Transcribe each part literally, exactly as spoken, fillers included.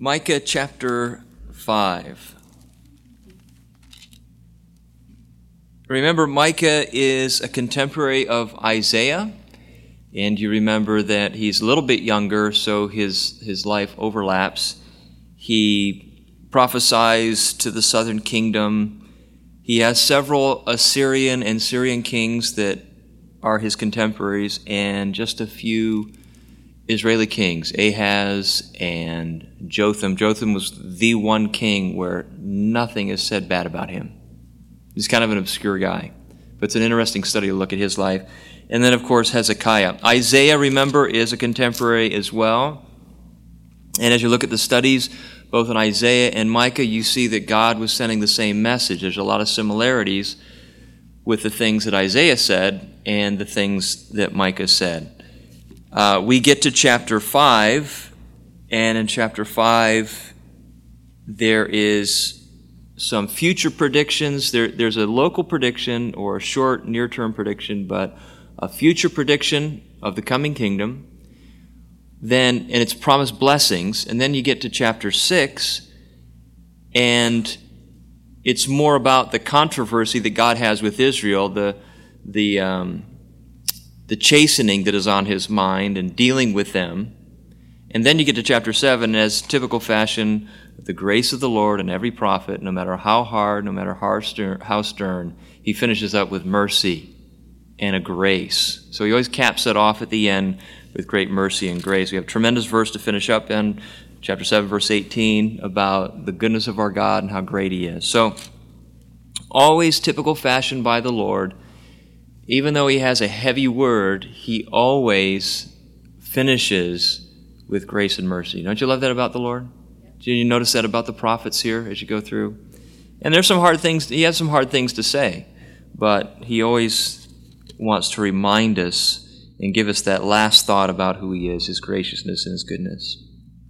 Micah chapter five. Remember, Micah is a contemporary of Isaiah, and you remember that he's a little bit younger, so his, his life overlaps. He prophesies to the southern kingdom. He has several Assyrian and Syrian kings that are his contemporaries, and just a few Israeli kings, Ahaz and Jotham. Jotham was the one king where nothing is said bad about him. He's kind of an obscure guy, but it's an interesting study to look at his life. And then, of course, Hezekiah. Isaiah, remember, is a contemporary as well. And as you look at the studies, both in Isaiah and Micah, you see that God was sending the same message. There's a lot of similarities with the things that Isaiah said and the things that Micah said. Uh, we get to chapter five, and in chapter five, there is some future predictions. There, there's a local prediction or a short, near-term prediction, but a future prediction of the coming kingdom. Then, and it's promised blessings. And then you get to chapter six, and it's more about the controversy that God has with Israel, the the um, the chastening that is on his mind and dealing with them. And then you get to chapter seven, as typical fashion, the grace of the Lord and every prophet, no matter how hard, no matter how stern, how stern, he finishes up with mercy and a grace. So he always caps it off at the end with great mercy and grace. We have a tremendous verse to finish up in, chapter seven, verse eighteen, about the goodness of our God and how great he is. So, always typical fashion by the Lord. Even though he has a heavy word, he always finishes with grace and mercy. Don't you love that about the Lord? Do you notice that about the prophets here as you go through? And there's some hard things, he has some hard things to say, but he always wants to remind us and give us that last thought about who he is, his graciousness and his goodness.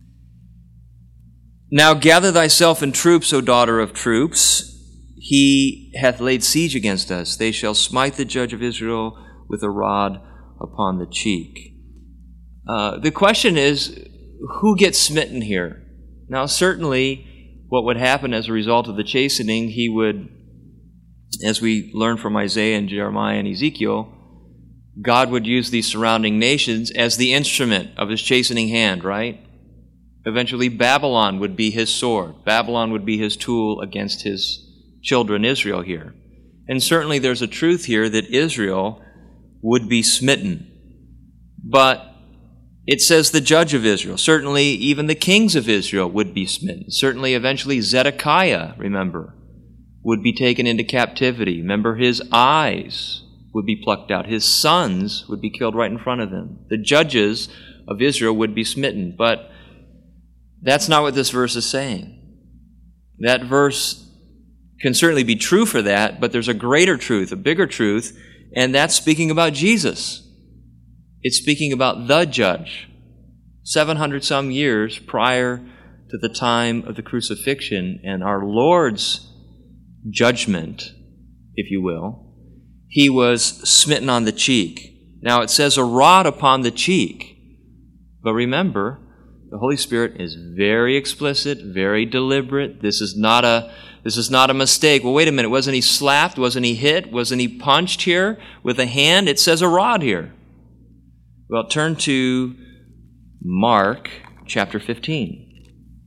Now gather thyself in troops, O daughter of troops. He hath laid siege against us. They shall smite the judge of Israel with a rod upon the cheek. Uh, the question is, who gets smitten here? Now, certainly, what would happen as a result of the chastening, he would, as we learn from Isaiah and Jeremiah and Ezekiel, God would use these surrounding nations as the instrument of his chastening hand, right? Eventually, Babylon would be his sword. Babylon would be his tool against his children, Israel, here. And certainly there's a truth here that Israel would be smitten. But it says the judge of Israel. Certainly even the kings of Israel would be smitten. Certainly eventually Zedekiah, remember, would be taken into captivity. Remember, his eyes would be plucked out. His sons would be killed right in front of him. The judges of Israel would be smitten. But that's not what this verse is saying. That verse can certainly be true for that, but there's a greater truth, a bigger truth, and that's speaking about Jesus. It's speaking about the judge. seven hundred some years prior to the time of the crucifixion and our Lord's judgment, if you will, he was smitten on the cheek. Now it says a rod upon the cheek, but remember, the Holy Spirit is very explicit, very deliberate. This is not a This is not a mistake. Well, wait a minute. Wasn't he slapped? Wasn't he hit? Wasn't he punched here with a hand? It says a rod here. Well, turn to Mark chapter fifteen.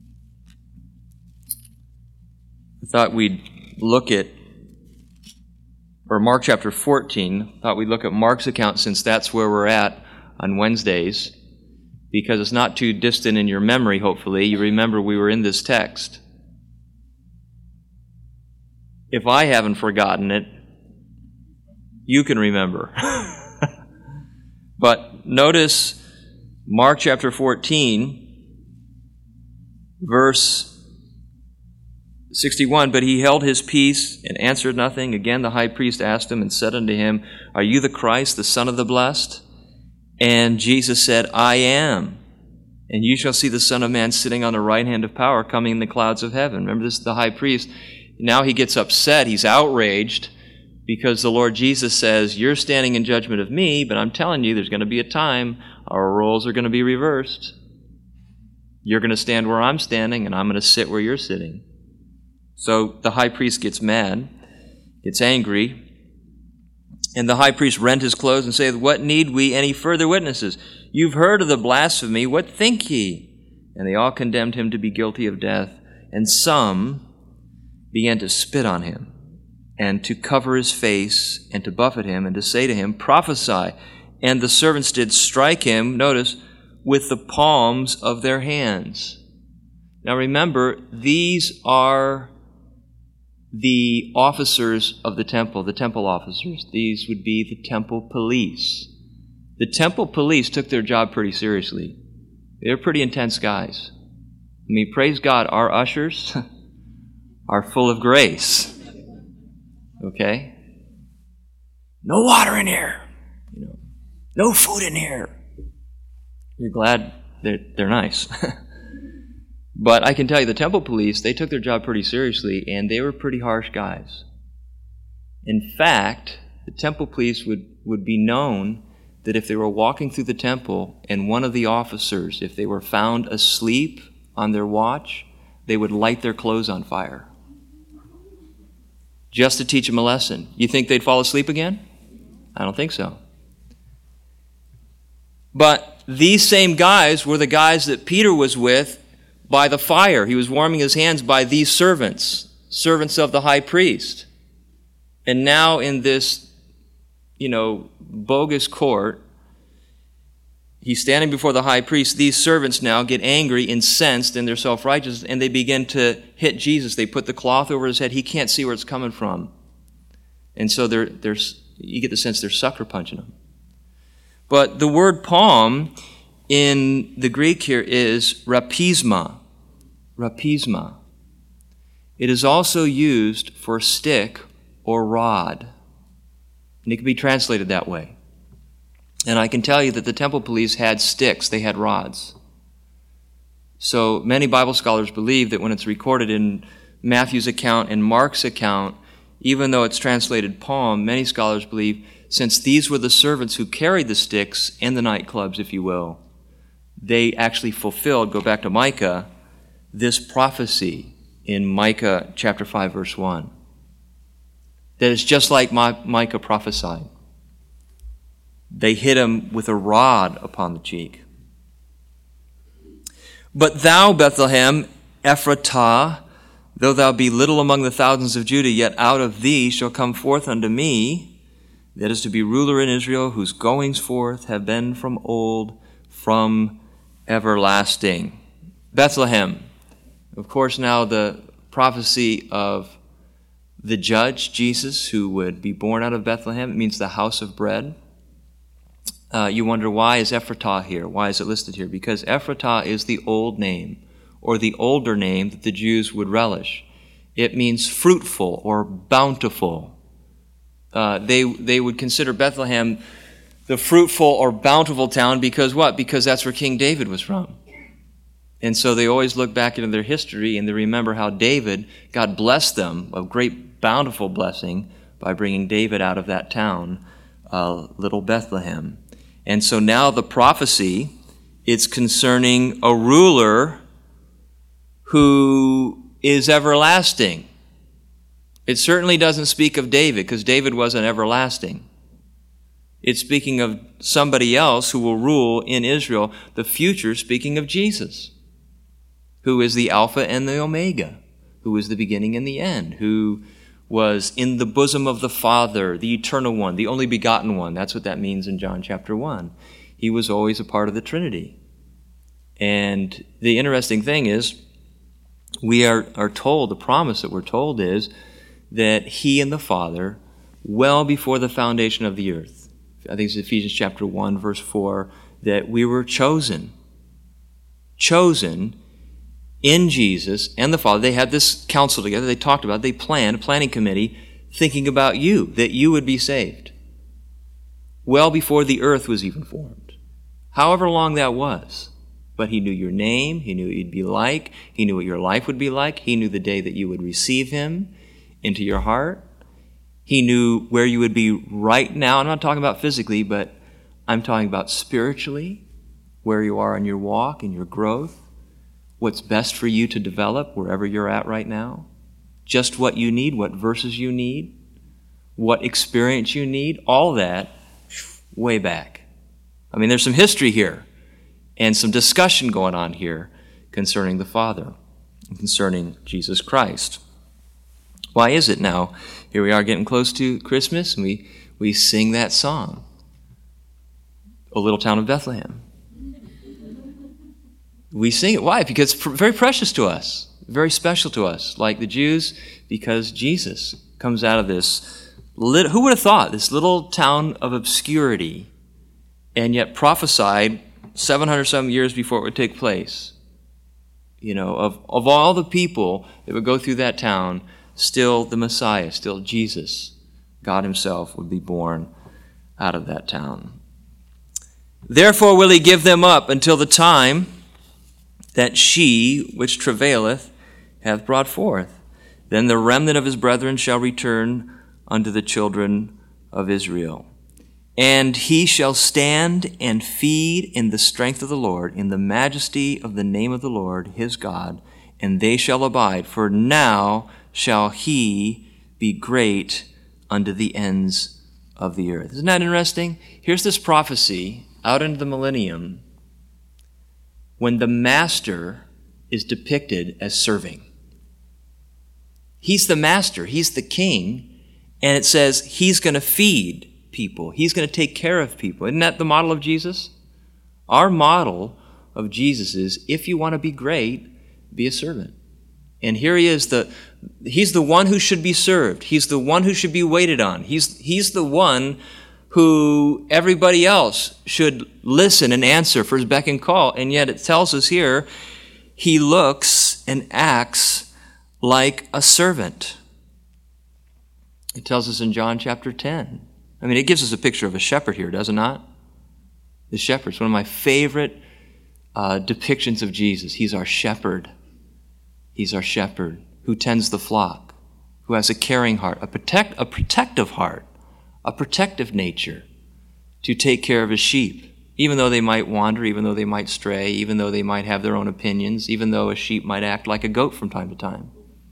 I thought we'd look at, or Mark chapter fourteen. I thought we'd look at Mark's account since that's where we're at on Wednesdays, because it's not too distant in your memory, hopefully. You remember we were in this text. If I haven't forgotten it, you can remember. But notice Mark chapter fourteen, verse sixty-one, but he held his peace and answered nothing. Again the high priest asked him and said unto him, Are you the Christ, the Son of the Blessed? And Jesus said, I am. And you shall see the Son of Man sitting on the right hand of power, coming in the clouds of heaven. Remember, this is the high priest. Now he gets upset. He's outraged because the Lord Jesus says, you're standing in judgment of me, but I'm telling you there's going to be a time our roles are going to be reversed. You're going to stand where I'm standing, and I'm going to sit where you're sitting. So the high priest gets mad, gets angry, and the high priest rent his clothes and saith, What need we any further witnesses? You've heard of the blasphemy. What think ye? And they all condemned him to be guilty of death. And some began to spit on him, and to cover his face, and to buffet him, and to say to him, Prophesy. And the servants did strike him, notice, with the palms of their hands. Now remember, these are the officers of the temple, the temple officers. These would be the temple police. The temple police took their job pretty seriously. They're pretty intense guys. I mean, praise God, our ushers are full of grace. Okay? No water in here. You know, no food in here. You're glad they're, they're nice. But I can tell you, the temple police, they took their job pretty seriously, and they were pretty harsh guys. In fact, the temple police would, would be known that if they were walking through the temple and one of the officers, if they were found asleep on their watch, they would light their clothes on fire. Just to teach them a lesson. You think they'd fall asleep again? I don't think so. But these same guys were the guys that Peter was with by the fire. He was warming his hands by these servants, servants of the high priest. And now in this, you know, bogus court, he's standing before the high priest. These servants now get angry, incensed in their self-righteousness, and they begin to hit Jesus. They put the cloth over his head. He can't see where it's coming from. And so they're, they're, you get the sense they're sucker punching him. But the word palm in the Greek here is rapisma. Rapisma. It is also used for stick or rod. And it can be translated that way. And I can tell you that the temple police had sticks, they had rods. So many Bible scholars believe that when it's recorded in Matthew's account and Mark's account, even though it's translated palm, many scholars believe since these were the servants who carried the sticks in the nightclubs, if you will, they actually fulfilled, go back to Micah, this prophecy in Micah chapter five, verse one. That is just like Micah prophesied. They hit him with a rod upon the cheek. But thou, Bethlehem, Ephratah, though thou be little among the thousands of Judah, yet out of thee shall come forth unto me, that is to be ruler in Israel, whose goings forth have been from old, from everlasting. Bethlehem. Of course, now the prophecy of the judge, Jesus, who would be born out of Bethlehem, it means the house of bread. Uh, you wonder, why is Ephratah here? Why is it listed here? Because Ephratah is the old name, or the older name that the Jews would relish. It means fruitful or bountiful. Uh, they they would consider Bethlehem the fruitful or bountiful town because what? Because that's where King David was from. And so they always look back into their history and they remember how David, God blessed them, a great bountiful blessing, by bringing David out of that town, uh, little Bethlehem. And so now the prophecy, it's concerning a ruler who is everlasting. It certainly doesn't speak of David, because David wasn't everlasting. It's speaking of somebody else who will rule in Israel, the future, speaking of Jesus, who is the Alpha and the Omega, who is the beginning and the end, who was in the bosom of the Father, the eternal one, the only begotten one. That's what that means in John chapter one. He was always a part of the Trinity. And the interesting thing is, we are, are told, the promise that we're told is that he and the Father, well before the foundation of the earth, I think it's Ephesians chapter one, verse four, that we were chosen. Chosen in Jesus and the Father. They had this council together. They talked about it. They planned, a planning committee, thinking about you, that you would be saved. Well before the earth was even formed. However long that was. But he knew your name. He knew what you'd be like. He knew what your life would be like. He knew the day that you would receive him into your heart. He knew where you would be right now. I'm not talking about physically, but I'm talking about spiritually, where you are in your walk and your growth. what's best for you to develop wherever you're at right now, just what you need, what verses you need, what experience you need, all that way back. I mean, there's some history here and some discussion going on here concerning the Father and concerning Jesus Christ. Why is it now? Here we are getting close to Christmas, and we, we sing that song, O Little Town of Bethlehem. We sing it. Why? Because it's very precious to us, very special to us, like the Jews, because Jesus comes out of this, lit- who would have thought, this little town of obscurity, and yet prophesied seven hundred some years before it would take place. You know, of, of all the people that would go through that town, still the Messiah, still Jesus, God himself, would be born out of that town. Therefore will he give them up until the time that she which travaileth hath brought forth. Then the remnant of his brethren shall return unto the children of Israel. And he shall stand and feed in the strength of the Lord, in the majesty of the name of the Lord his God, and they shall abide. For now shall he be great unto the ends of the earth. Isn't that interesting? Here's this prophecy out into the millennium when the master is depicted as serving. He's the master, he's the king, and it says he's going to feed people. He's going to take care of people. Isn't that the model of Jesus? Our model of Jesus is, if you want to be great, be a servant. And here he is, the he's the one who should be served. He's the one who should be waited on. He's, he's the one who everybody else should listen and answer for his beck and call. And yet it tells us here, he looks and acts like a servant. It tells us in John chapter ten. I mean, it gives us a picture of a shepherd here, does it not? The shepherd's one of my favorite uh, depictions of Jesus. He's our shepherd. He's our shepherd who tends the flock, who has a caring heart, a protect, a protective heart, a protective nature to take care of his sheep, even though they might wander, even though they might stray, even though they might have their own opinions, even though a sheep might act like a goat from time to time.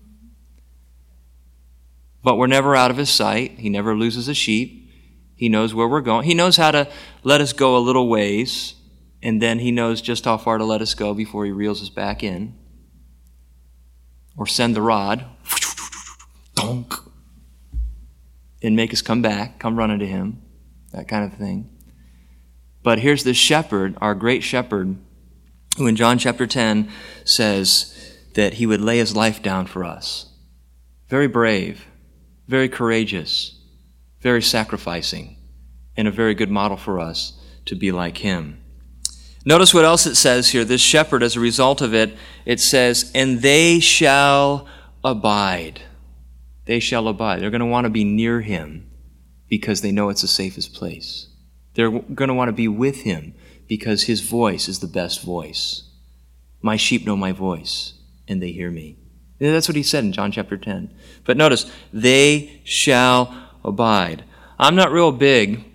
But we're never out of his sight. He never loses a sheep. He knows where we're going. He knows how to let us go a little ways, and then he knows just how far to let us go before he reels us back in. Or send the rod, donk, and make us come back, come running to him, that kind of thing. But here's this shepherd, our great shepherd, who in John chapter ten says that he would lay his life down for us. Very brave, very courageous, very sacrificing, and a very good model for us to be like him. Notice what else it says here. This shepherd, as a result of it, it says, and they shall abide. They shall abide. They're going to want to be near him because they know it's the safest place. They're going to want to be with him because his voice is the best voice. My sheep know my voice, and they hear me. That's what he said in John chapter ten. But notice, they shall abide. I'm not real big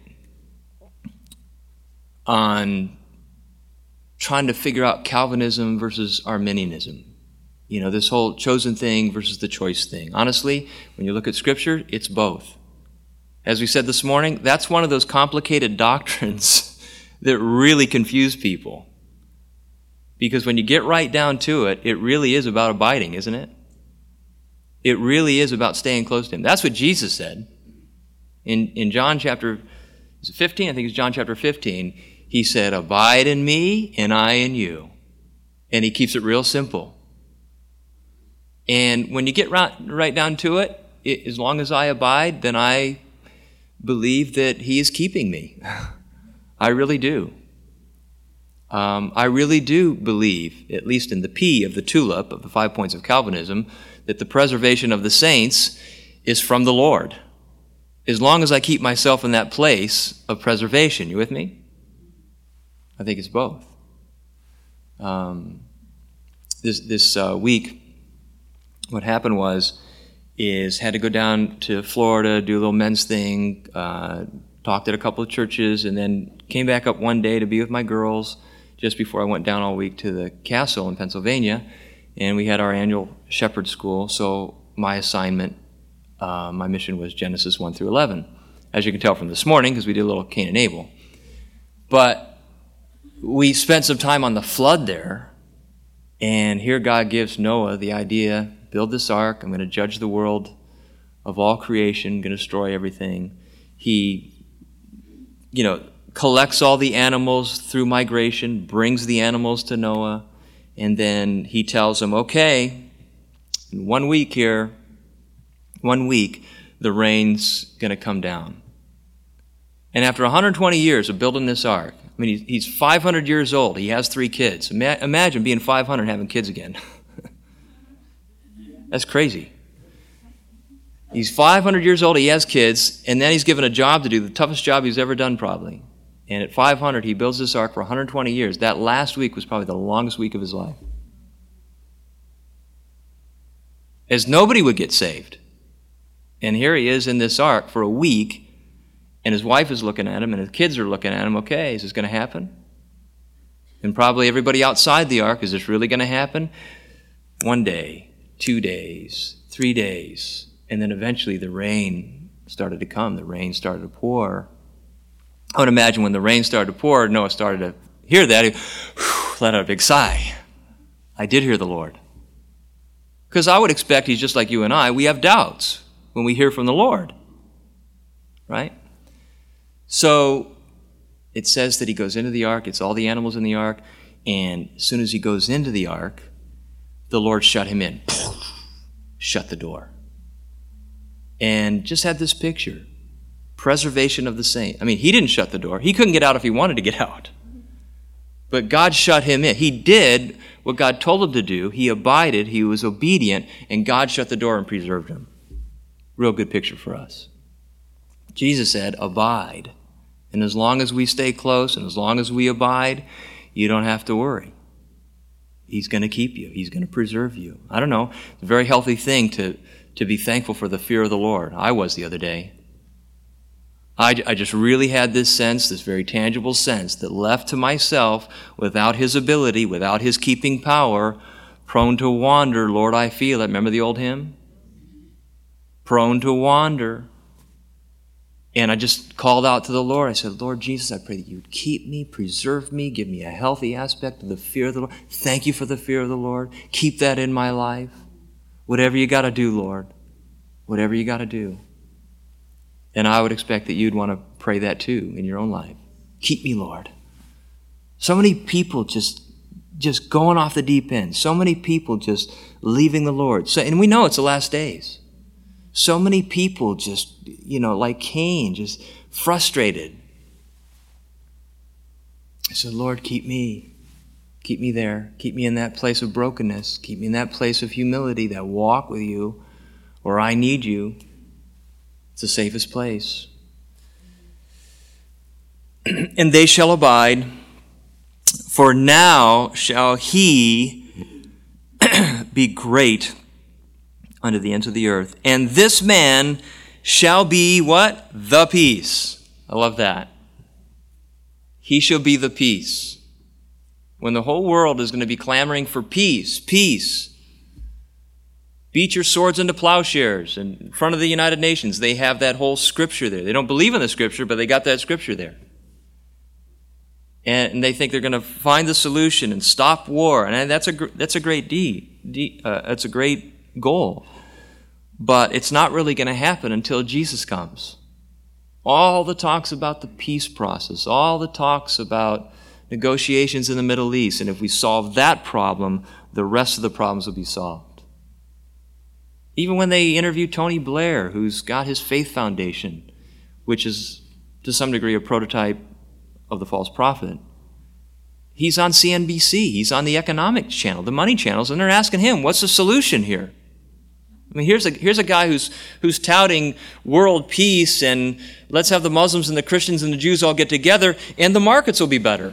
on trying to figure out Calvinism versus Arminianism. You know, this whole chosen thing versus the choice thing. Honestly, when you look at Scripture, it's both. As we said this morning, that's one of those complicated doctrines that really confuse people. Because when you get right down to it, it really is about abiding, isn't it? It really is about staying close to him. That's what Jesus said. In, in John chapter fifteen, I think it's John chapter fifteen, he said, abide in me and I in you. And he keeps it real simple. And when you get right, right down to it, it, as long as I abide, then I believe that he is keeping me. I really do. Um, I really do believe, at least in the P of the tulip of the five points of Calvinism, that the preservation of the saints is from the Lord. As long as I keep myself in that place of preservation. You with me? I think it's both. Um, this this uh, week, what happened was, is had to go down to Florida, do a little men's thing, uh, talked at a couple of churches, and then came back up one day to be with my girls, just before I went down all week to the castle in Pennsylvania, and we had our annual shepherd school. So my assignment, uh, my mission was Genesis one through eleven, as you can tell from this morning, because we did a little Cain and Abel. But we spent some time on the flood there, and here God gives Noah the idea, build this ark, I'm going to judge the world of all creation, going to destroy everything. He, you know, collects all the animals through migration, brings the animals to Noah, and then he tells them, okay, in one week here, one week, the rain's going to come down. And after one hundred twenty years of building this ark, I mean, he's five hundred years old. He has three kids. Ima- imagine being five hundred and having kids again. That's crazy. He's five hundred years old, he has kids, and then he's given a job to do, the toughest job he's ever done probably. And at five hundred, he builds this ark for one hundred twenty years. That last week was probably the longest week of his life. As nobody would get saved. And here he is in this ark for a week, and his wife is looking at him, and his kids are looking at him. Okay, is this going to happen? And probably everybody outside the ark, is this really going to happen? One day, two days, three days, and then eventually the rain started to come. The rain started to pour. I would imagine when the rain started to pour, Noah started to hear that. He whew, let out a big sigh. I did hear the Lord. Because I would expect he's just like you and I. We have doubts when we hear from the Lord. Right? So it says that he goes into the ark. It's all the animals in the ark. And as soon as he goes into the ark, the Lord shut him in. Shut the door. And just had this picture. Preservation of the saint. I mean, he didn't shut the door. He couldn't get out if he wanted to get out. But God shut him in. He did what God told him to do. He abided. He was obedient. And God shut the door and preserved him. Real good picture for us. Jesus said, abide. And as long as we stay close and as long as we abide, you don't have to worry. He's going to keep you. He's going to preserve you. I don't know. It's a very healthy thing to, to be thankful for the fear of the Lord. I was the other day. I, I just really had this sense, this very tangible sense, that left to myself, without his ability, without his keeping power, prone to wander, Lord, I feel it. Remember the old hymn? Prone to wander. And I just called out to the Lord. I said, Lord Jesus, I pray that you would keep me, preserve me, give me a healthy aspect of the fear of the Lord. Thank you for the fear of the Lord. Keep that in my life. Whatever you got to do, Lord. Whatever you got to do. And I would expect that you'd want to pray that too in your own life. Keep me, Lord. So many people just, just going off the deep end. So many people just leaving the Lord. So, and we know it's the last days. So many people just, you know, like Cain, just frustrated. I said, Lord, keep me. Keep me there. Keep me in that place of brokenness. Keep me in that place of humility, that walk with you, where I need you. It's the safest place. And they shall abide, for now shall he be great unto the ends of the earth. And this man shall be what? The peace. I love that. He shall be the peace. When the whole world is going to be clamoring for peace, peace. Beat your swords into plowshares. In front of the United Nations, they have that whole scripture there. They don't believe in the scripture, but they got that scripture there. And they think they're going to find the solution and stop war. And that's a that's a great deed. Uh, that's a great goal. But it's not really going to happen until Jesus comes. All the talks about the peace process, all the talks about negotiations in the Middle East, and if we solve that problem, the rest of the problems will be solved. Even when they interviewed Tony Blair, who's got his Faith Foundation, which is to some degree a prototype of the false prophet, he's on C N B C, he's on the economic channel, the money channels, and they're asking him, what's the solution here? I mean, here's a here's a guy who's who's touting world peace and let's have the Muslims and the Christians and the Jews all get together and the markets will be better.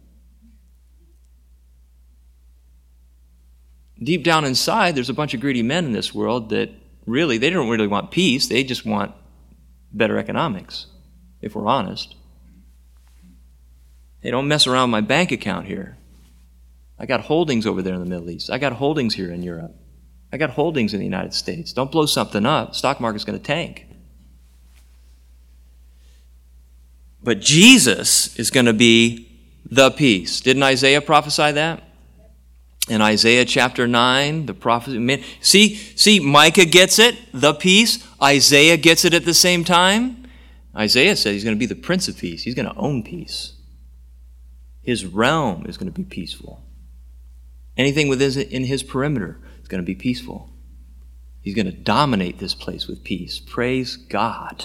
Deep down inside, there's a bunch of greedy men in this world that really, they don't really want peace. They just want better economics, if we're honest. Hey, don't mess around with my bank account here. I got holdings over there in the Middle East. I got holdings here in Europe. I got holdings in the United States. Don't blow something up. Stock market's going to tank. But Jesus is going to be the peace. Didn't Isaiah prophesy that? In Isaiah chapter nine, the prophet, see, see, Micah gets it, the peace. Isaiah gets it at the same time. Isaiah said he's going to be the Prince of Peace. He's going to own peace. His realm is going to be peaceful. Anything within his perimeter is going to be peaceful. He's going to dominate this place with peace. Praise God.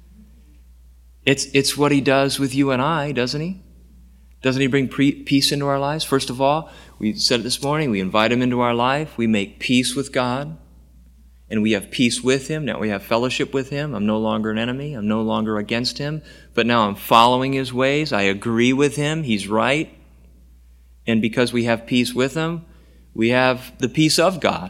It's, it's what he does with you and I, doesn't he? Doesn't he bring pre- peace into our lives? First of all, we said it this morning, we invite him into our life. We make peace with God. And we have peace with him. Now we have fellowship with him. I'm no longer an enemy. I'm no longer against him. But now I'm following his ways. I agree with him. He's right. And because we have peace with him, we have the peace of God.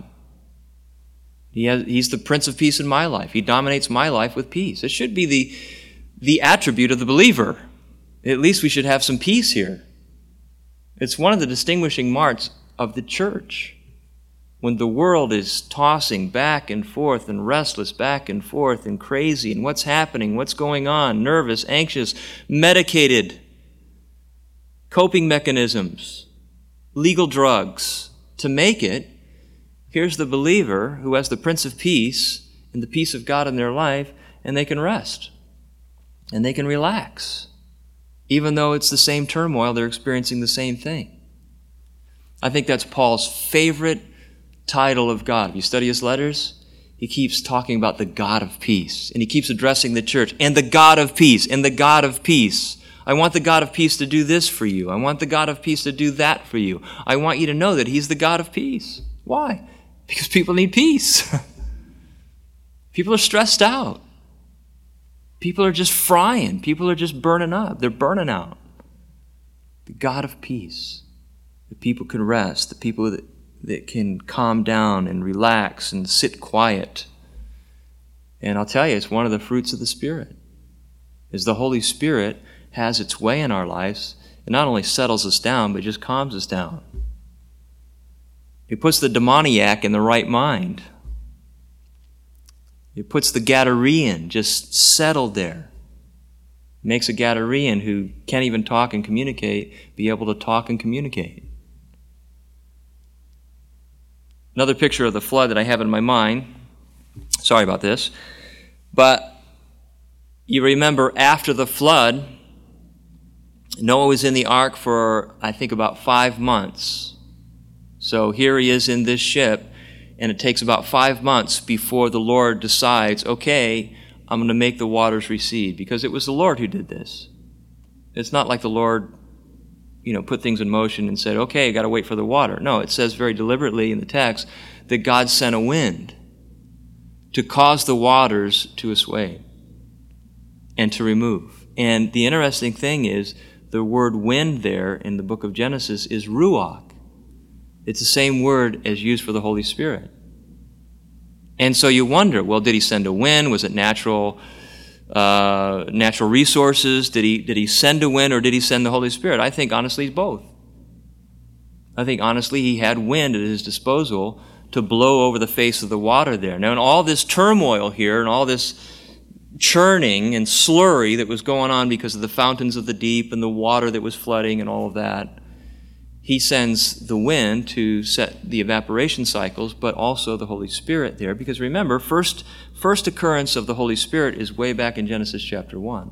He has, he's the Prince of Peace in my life. He dominates my life with peace. It should be the, the attribute of the believer. At least we should have some peace here. It's one of the distinguishing marks of the church. When the world is tossing back and forth and restless back and forth and crazy and what's happening, what's going on, nervous, anxious, medicated, coping mechanisms, legal drugs, to make it, here's the believer who has the Prince of Peace and the peace of God in their life, and they can rest and they can relax, even though it's the same turmoil, they're experiencing the same thing. I think that's Paul's favorite title of God. If you study his letters, he keeps talking about the God of peace, and he keeps addressing the church, and the God of peace, and the God of peace. I want the God of peace to do this for you. I want the God of peace to do that for you. I want you to know that he's the God of peace. Why? Because people need peace. People are stressed out. People are just frying. People are just burning up. They're burning out. The God of peace. The people can rest. The people that that can calm down and relax and sit quiet. And I'll tell you, it's one of the fruits of the Spirit, is the Holy Spirit has its way in our lives. It not only settles us down, but just calms us down. It puts the demoniac in the right mind. It puts the Gadarene just settled there. It makes a Gadarene who can't even talk and communicate be able to talk and communicate. Another picture of the flood that I have in my mind, sorry about this, but you remember after the flood, Noah was in the ark for, I think, about five months. So here he is in this ship, and it takes about five months before the Lord decides, okay, I'm going to make the waters recede, because it was the Lord who did this. It's not like the Lord you know, put things in motion and said, okay, I got to wait for the water. No, it says very deliberately in the text that God sent a wind to cause the waters to assuage and to remove. And the interesting thing is the word wind there in the book of Genesis is ruach. It's the same word as used for the Holy Spirit. And so you wonder, well, did he send a wind? Was it natural Uh, natural resources? Did he did he send a wind, or did he send the Holy Spirit? I think honestly both. I think honestly he had wind at his disposal to blow over the face of the water there. Now in all this turmoil here and all this churning and slurry that was going on because of the fountains of the deep and the water that was flooding and all of that, he sends the wind to set the evaporation cycles, but also the Holy Spirit there. Because remember, first, first occurrence of the Holy Spirit is way back in Genesis chapter one.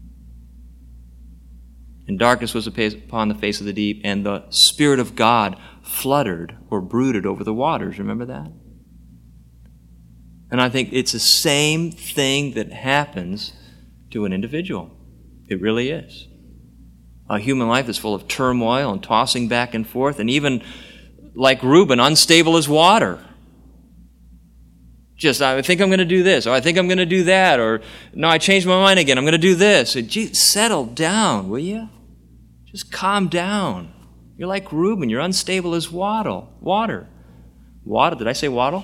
And darkness was upon the face of the deep, and the Spirit of God fluttered or brooded over the waters. Remember that? And I think it's the same thing that happens to an individual. It really is. A human life is full of turmoil and tossing back and forth, and even like Reuben, unstable as water. Just, I think I'm going to do this, or I think I'm going to do that, or no, I changed my mind again, I'm going to do this. And, gee, settle down, will you? Just calm down. You're like Reuben, you're unstable as waddle, water. Waddle, did I say waddle?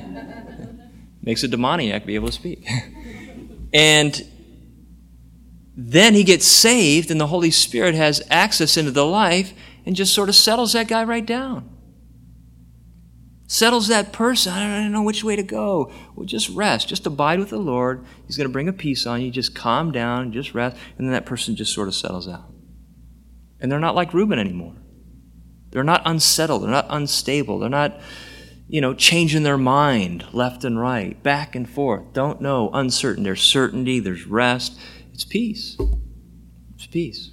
Makes a demoniac be able to speak. And then he gets saved and the Holy Spirit has access into the life and just sort of settles that guy right down. Settles that person. I don't know which way to go. Well, just rest. Just abide with the Lord. He's going to bring a peace on you. Just calm down. Just rest. And then that person just sort of settles out. And they're not like Reuben anymore. They're not unsettled. They're not unstable. They're not, you know, changing their mind left and right, back and forth. Don't know. Uncertain. There's certainty. There's rest. It's peace. It's peace.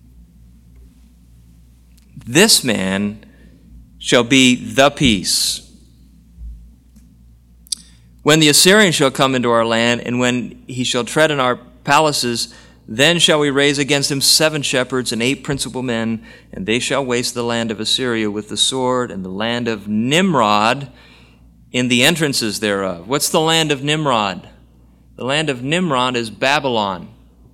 This man shall be the peace. When the Assyrian shall come into our land, and when he shall tread in our palaces, then shall we raise against him seven shepherds and eight principal men, and they shall waste the land of Assyria with the sword, and the land of Nimrod in the entrances thereof. What's the land of Nimrod? The land of Nimrod is Babylon.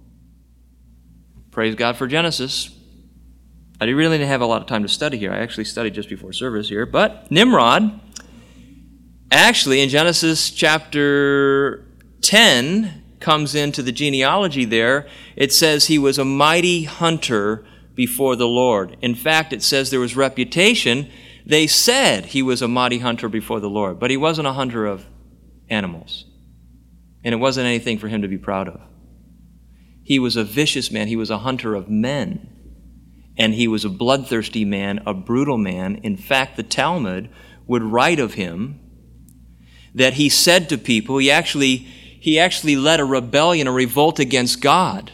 Praise God for Genesis. I really didn't have a lot of time to study here. I actually studied just before service here. But Nimrod, actually in Genesis chapter ten, comes into the genealogy there. It says he was a mighty hunter before the Lord. In fact, it says there was reputation. They said he was a mighty hunter before the Lord, but he wasn't a hunter of animals. And it wasn't anything for him to be proud of. He was a vicious man. He was a hunter of men. And he was a bloodthirsty man, a brutal man. In fact, the Talmud would write of him that he said to people, he actually, he actually led a rebellion, a revolt against God.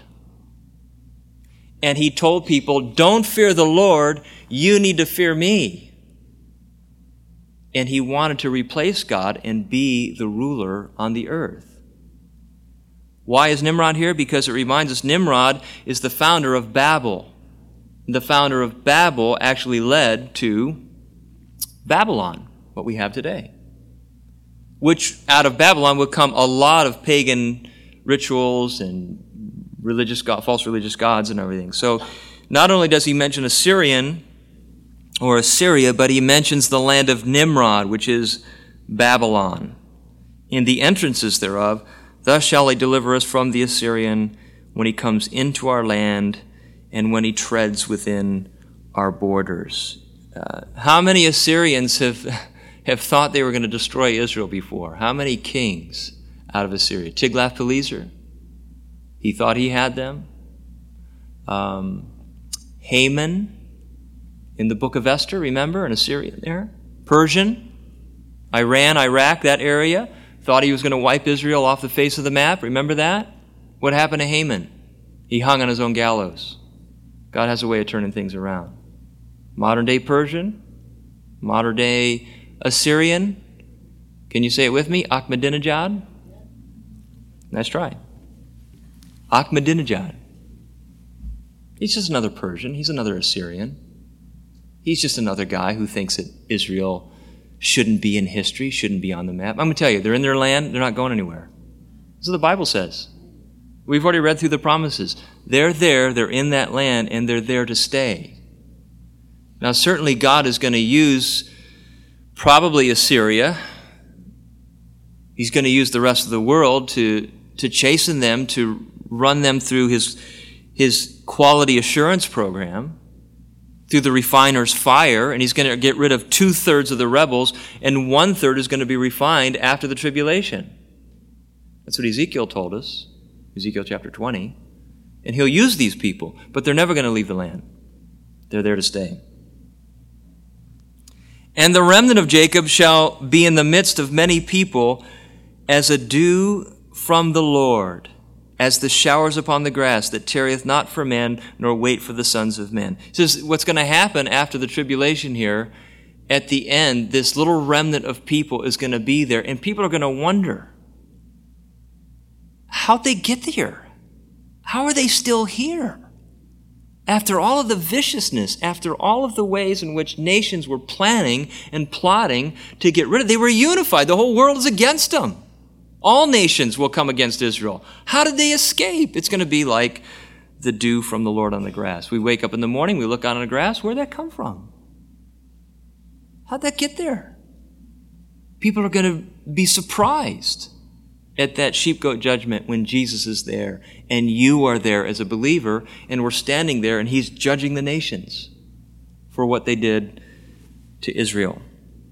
And he told people, don't fear the Lord, you need to fear me. And he wanted to replace God and be the ruler on the earth. Why is Nimrod here? Because it reminds us Nimrod is the founder of Babel. The founder of Babel actually led to Babylon, what we have today. Which out of Babylon would come a lot of pagan rituals and religious god, false religious gods and everything. So not only does he mention Assyrian or Assyria, but he mentions the land of Nimrod, which is Babylon. In the entrances thereof, thus shall he deliver us from the Assyrian when he comes into our land and when he treads within our borders. Uh, how many Assyrians have, have thought they were going to destroy Israel before? How many kings out of Assyria? Tiglath-Pileser, he thought he had them. Um, Haman in the book of Esther, remember, an Assyrian there. Persian, Iran, Iraq, that area, thought he was going to wipe Israel off the face of the map. Remember that? What happened to Haman? He hung on his own gallows. God has a way of turning things around. Modern day Persian, modern day Assyrian. Can you say it with me? Ahmadinejad? Nice try. Ahmadinejad. He's just another Persian. He's another Assyrian. He's just another guy who thinks that Israel shouldn't be in history, shouldn't be on the map. I'm going to tell you, they're in their land, they're not going anywhere. That's what the Bible says. We've already read through the promises. They're there, they're in that land, and they're there to stay. Now, certainly God is going to use probably Assyria. He's going to use the rest of the world to, to chasten them, to run them through his, his quality assurance program, through the refiner's fire, and he's going to get rid of two-thirds of the rebels, and one-third is going to be refined after the tribulation. That's what Ezekiel told us. Ezekiel chapter twenty. And he'll use these people, but they're never going to leave the land. They're there to stay. And the remnant of Jacob shall be in the midst of many people as a dew from the Lord, as the showers upon the grass that tarrieth not for man, nor wait for the sons of men. It says what's going to happen after the tribulation here, at the end, this little remnant of people is going to be there, and people are going to wonder, how'd they get here? How are they still here? After all of the viciousness, after all of the ways in which nations were planning and plotting to get rid of, they were unified. The whole world is against them. All nations will come against Israel. How did they escape? It's going to be like the dew from the Lord on the grass. We wake up in the morning, we look out on the grass. Where'd that come from? How'd that get there? People are going to be surprised. at that sheep-goat judgment when Jesus is there and you are there as a believer and we're standing there and he's judging the nations for what they did to Israel.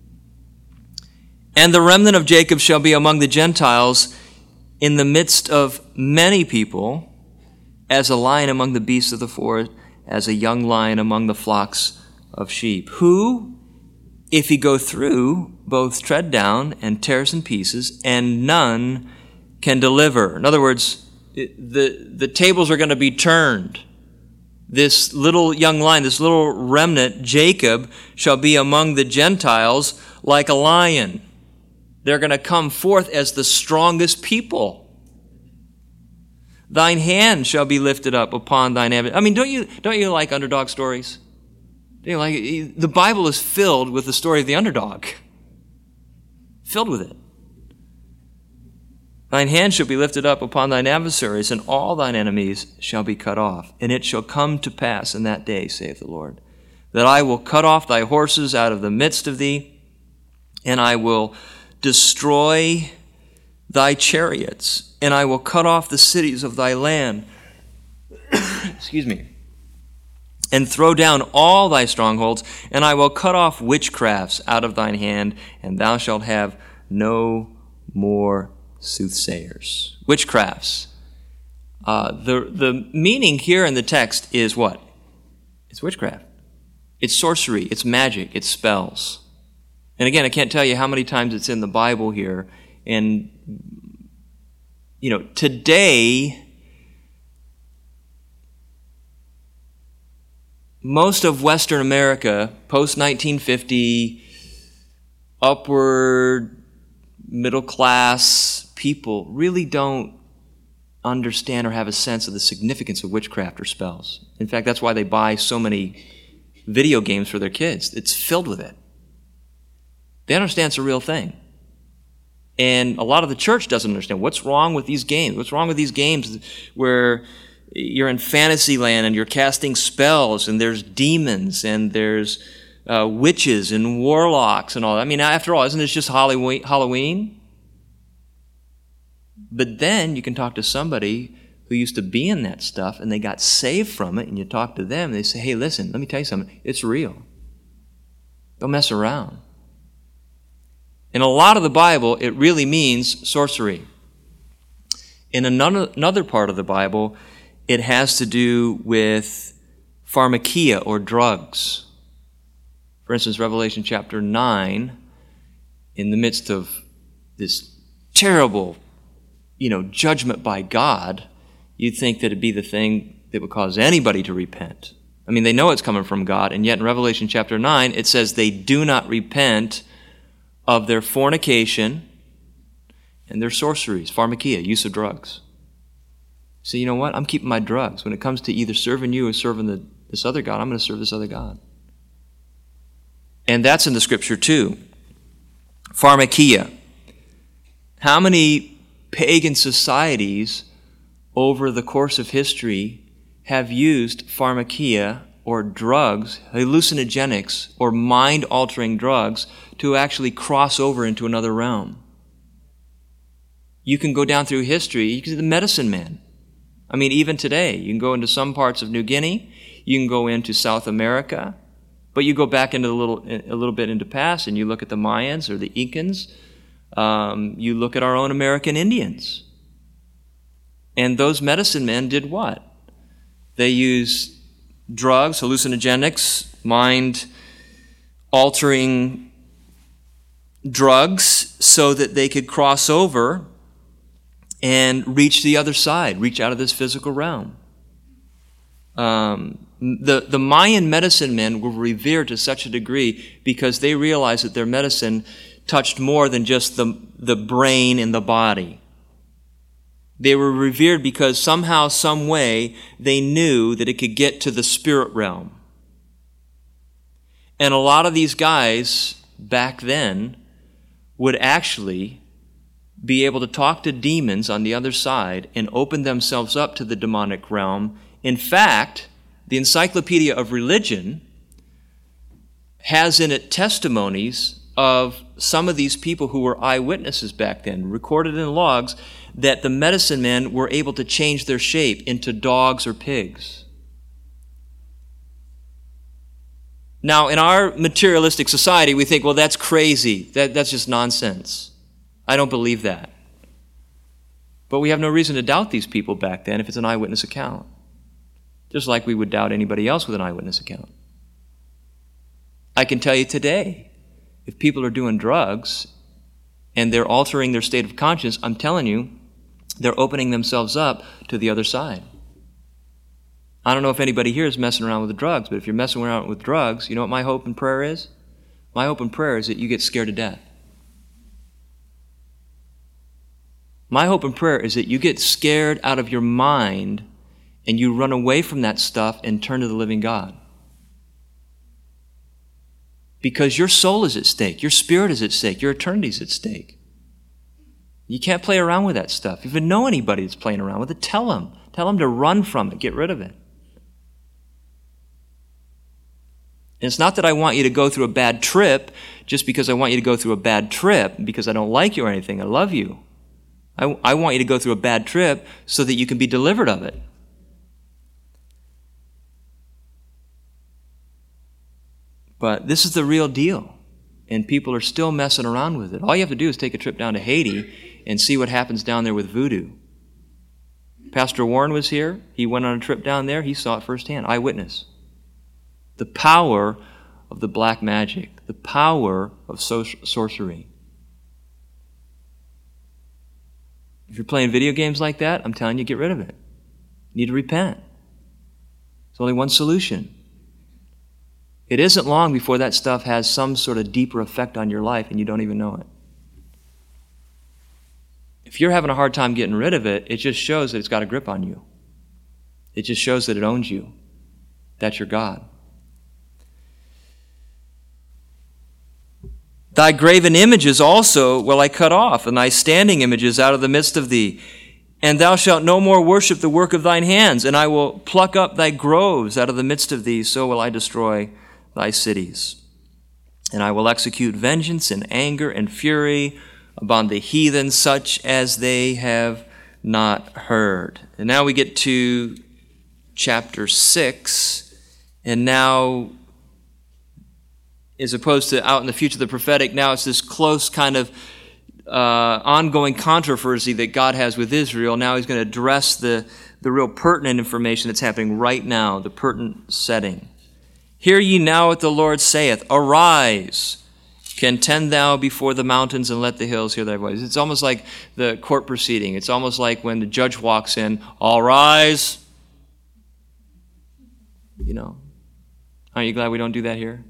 And the remnant of Jacob shall be among the Gentiles in the midst of many people, as a lion among the beasts of the forest, as a young lion among the flocks of sheep, who, if he go through, both tread down and tears in pieces, and none can deliver. In other words, the, the tables are going to be turned. This little young lion, this little remnant, Jacob, shall be among the Gentiles like a lion. They're going to come forth as the strongest people. Thine hand shall be lifted up upon thine adversary. I mean, don't you don't you like underdog stories? You know, like, the Bible is filled with the story of the underdog. Filled with it. Thine hand shall be lifted up upon thine adversaries, and all thine enemies shall be cut off. And it shall come to pass in that day, saith the Lord, that I will cut off thy horses out of the midst of thee, and I will destroy thy chariots, and I will cut off the cities of thy land. Excuse me. And throw down all thy strongholds, and I will cut off witchcrafts out of thine hand, and thou shalt have no more soothsayers. Witchcrafts. Uh, the, the meaning here in the text is what? It's witchcraft. It's sorcery. It's magic. It's spells. And again, I can't tell you how many times it's in the Bible here. And, you know, today, most of Western America, post nineteen fifty, upward, middle class people really don't understand or have a sense of the significance of witchcraft or spells. In fact, that's why they buy so many video games for their kids. It's filled with it. They understand it's a real thing. And a lot of the church doesn't understand what's wrong with these games. What's wrong with these games where you're in fantasy land and you're casting spells and there's demons and there's uh, witches and warlocks and all that. I mean, after all, isn't it just Halloween? But then you can talk to somebody who used to be in that stuff and they got saved from it, and you talk to them and they say, hey, listen, let me tell you something. It's real. Don't mess around. In a lot of the Bible, it really means sorcery. In another part of the Bible, it has to do with pharmakia or drugs. For instance, Revelation chapter nine, in the midst of this terrible, you know, judgment by God, you'd think that it'd be the thing that would cause anybody to repent. I mean, they know it's coming from God, and yet in Revelation chapter nine, it says they do not repent of their fornication and their sorceries, pharmakia, use of drugs. So you know what? I'm keeping my drugs. When it comes to either serving you or serving the, this other God, I'm going to serve this other God. And that's in the Scripture too. Pharmakia. How many pagan societies over the course of history have used pharmakia or drugs, hallucinogenics or mind-altering drugs, to actually cross over into another realm? You can go down through history. You can see the medicine man. I mean, even today, you can go into some parts of New Guinea, you can go into South America, but you go back into a little, a little bit into past, and you look at the Mayans or the Incans. Um, you look at our own American Indians. And those medicine men did what? They used drugs, hallucinogenics, mind-altering drugs so that they could cross over and reach the other side, reach out of this physical realm. Um, the, the Mayan medicine men were revered to such a degree because they realized that their medicine touched more than just the, the brain and the body. They were revered because somehow, some way, they knew that it could get to the spirit realm. And a lot of these guys back then would actually be able to talk to demons on the other side and open themselves up to the demonic realm. In fact, the Encyclopedia of Religion has in it testimonies of some of these people who were eyewitnesses back then, recorded in logs, that the medicine men were able to change their shape into dogs or pigs. Now, in our materialistic society, we think, well, that's crazy. That, that's just nonsense. I don't believe that. But we have no reason to doubt these people back then if it's an eyewitness account. Just like we would doubt anybody else with an eyewitness account. I can tell you today, if people are doing drugs and they're altering their state of conscience, I'm telling you, they're opening themselves up to the other side. I don't know if anybody here is messing around with the drugs, but if you're messing around with drugs, you know what my hope and prayer is? My hope and prayer is that you get scared to death. My hope and prayer is that you get scared out of your mind and you run away from that stuff and turn to the living God. Because your soul is at stake, your spirit is at stake, your eternity is at stake. You can't play around with that stuff. If you know anybody that's playing around with it, tell them. Tell them to run from it, get rid of it. And it's not that I want you to go through a bad trip just because I want you to go through a bad trip because I don't like you or anything. I love you. I, I want you to go through a bad trip so that you can be delivered of it. But this is the real deal. And people are still messing around with it. All you have to do is take a trip down to Haiti and see what happens down there with voodoo. Pastor Warren was here. He went on a trip down there. He saw it firsthand. Eyewitness. The power of the black magic. The power of so- sorcery. If you're playing video games like that, I'm telling you, get rid of it. You need to repent. There's only one solution. It isn't long before that stuff has some sort of deeper effect on your life and you don't even know it. If you're having a hard time getting rid of it, it just shows that it's got a grip on you. It just shows that it owns you. That's your God. Thy graven images also will I cut off, and thy standing images out of the midst of thee. And thou shalt no more worship the work of thine hands, and I will pluck up thy groves out of the midst of thee, so will I destroy thy cities. And I will execute vengeance and anger and fury upon the heathen, such as they have not heard. And now we get to chapter six, and now, as opposed to out in the future, the prophetic, now it's this close kind of uh, ongoing controversy that God has with Israel. Now he's going to address the, the real pertinent information that's happening right now, the pertinent setting. Hear ye now what the Lord saith, arise, contend thou before the mountains, and let the hills hear thy voice. It's almost like the court proceeding. It's almost like when the judge walks in, all rise. You know, aren't you glad we don't do that here?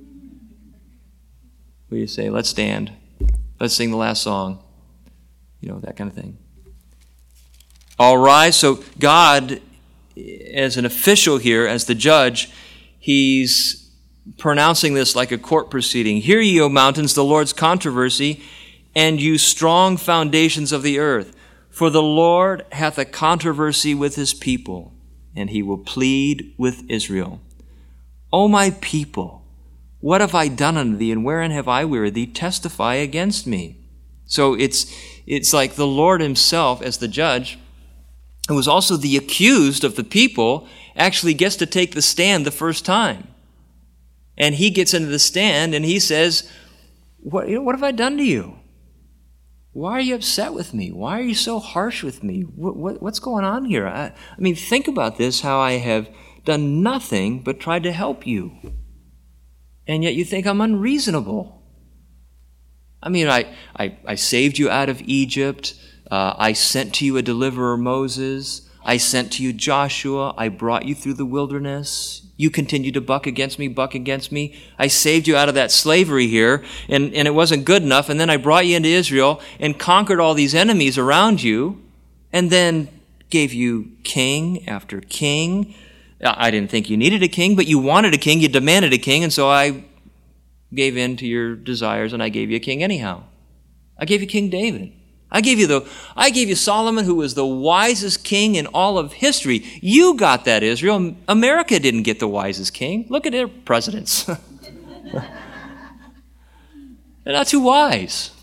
Where you say, let's stand, let's sing the last song, you know, that kind of thing. All rise. So God, as an official here, as the judge, he's pronouncing this like a court proceeding. Hear ye, O mountains, the Lord's controversy, and you strong foundations of the earth. For the Lord hath a controversy with his people, and he will plead with Israel. O my people, what have I done unto thee, and wherein have I wearied thee? Testify against me. So it's it's like the Lord himself, as the judge, who was also the accused of the people, actually gets to take the stand the first time. And he gets into the stand and he says, what, you know, what have I done to you? Why are you upset with me? Why are you so harsh with me? What, what, what's going on here? I, I mean, think about this, how I have done nothing but tried to help you. And yet you think I'm unreasonable. I mean, I, I, I saved you out of Egypt. Uh, I sent to you a deliverer, Moses. I sent to you Joshua. I brought you through the wilderness. You continued to buck against me, buck against me. I saved you out of that slavery here, and, and it wasn't good enough. And then I brought you into Israel and conquered all these enemies around you, and then gave you king after king. I didn't think you needed a king, but you wanted a king, you demanded a king, and so I gave in to your desires, and I gave you a king anyhow. I gave you King David. I gave you the I gave you Solomon, who was the wisest king in all of history. You got that, Israel. America didn't get the wisest king. Look at their presidents. They're not too wise.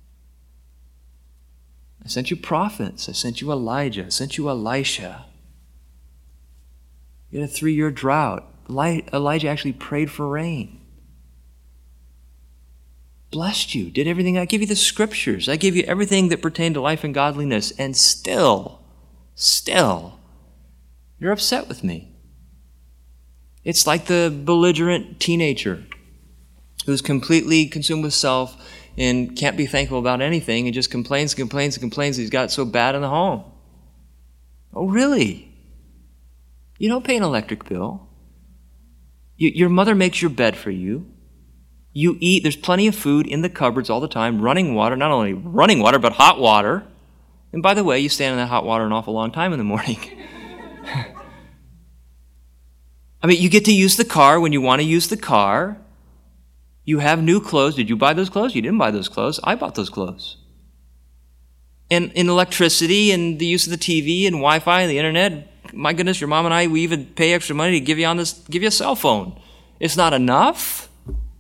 I sent you prophets. I sent you Elijah. I sent you Elisha. You had a three-year drought. Elijah actually prayed for rain. Blessed you, did everything. I gave you the scriptures. I gave you everything that pertained to life and godliness. And still, still, you're upset with me. It's like the belligerent teenager who's completely consumed with self and can't be thankful about anything and just complains and complains and complains he's got it so bad in the home. Oh, really? You don't pay an electric bill. You, your mother makes your bed for you. You eat, there's plenty of food in the cupboards all the time, running water, not only running water, but hot water. And by the way, you stand in that hot water an awful long time in the morning. I mean, you get to use the car when you want to use the car. You have new clothes. Did you buy those clothes? You didn't buy those clothes. I bought those clothes. And in electricity and the use of the T V and Wi-Fi and the internet, my goodness, your mom and I, we even pay extra money to give you on this, give you a cell phone. It's not enough.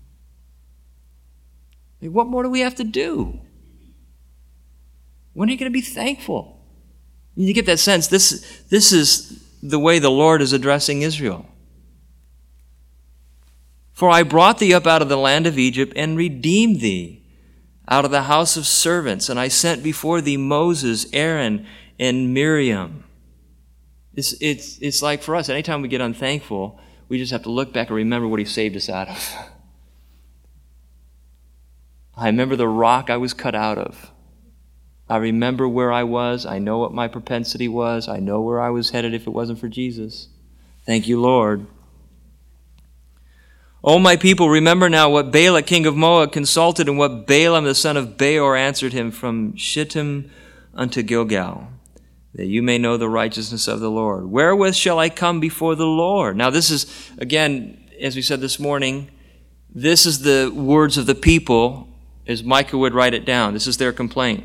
I mean, what more do we have to do? When are you going to be thankful? You get that sense. This, this is the way the Lord is addressing Israel. For I brought thee up out of the land of Egypt and redeemed thee out of the house of servants, and I sent before thee Moses, Aaron, and Miriam. It's, it's, it's like for us, anytime we get unthankful, we just have to look back and remember what he saved us out of. I remember the rock I was cut out of. I remember where I was. I know what my propensity was. I know where I was headed if it wasn't for Jesus. Thank you, Lord. O my people, remember now what Balak, king of Moab, consulted, and what Balaam, the son of Beor, answered him from Shittim unto Gilgal, that you may know the righteousness of the Lord. Wherewith shall I come before the Lord? Now this is, again, as we said this morning, this is the words of the people, as Micah would write it down. This is their complaint.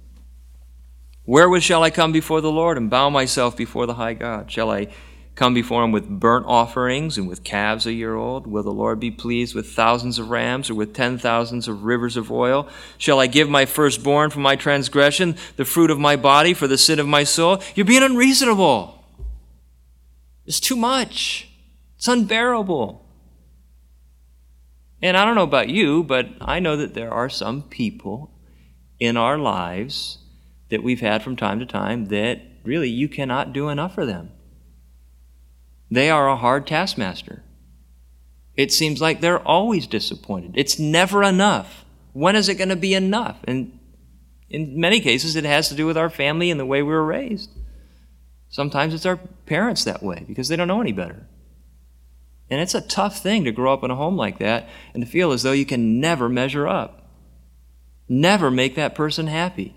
Wherewith shall I come before the Lord and bow myself before the high God? Shall I come before him with burnt offerings and with calves a year old? Will the Lord be pleased with thousands of rams or with ten thousands of rivers of oil? Shall I give my firstborn for my transgression, the fruit of my body for the sin of my soul? You're being unreasonable. It's too much. It's unbearable. And I don't know about you, but I know that there are some people in our lives that we've had from time to time that really you cannot do enough for them. They are a hard taskmaster. It seems like they're always disappointed. It's never enough. When is it going to be enough? And in many cases, it has to do with our family and the way we were raised. Sometimes it's our parents that way because they don't know any better. And it's a tough thing to grow up in a home like that and to feel as though you can never measure up. Never make that person happy.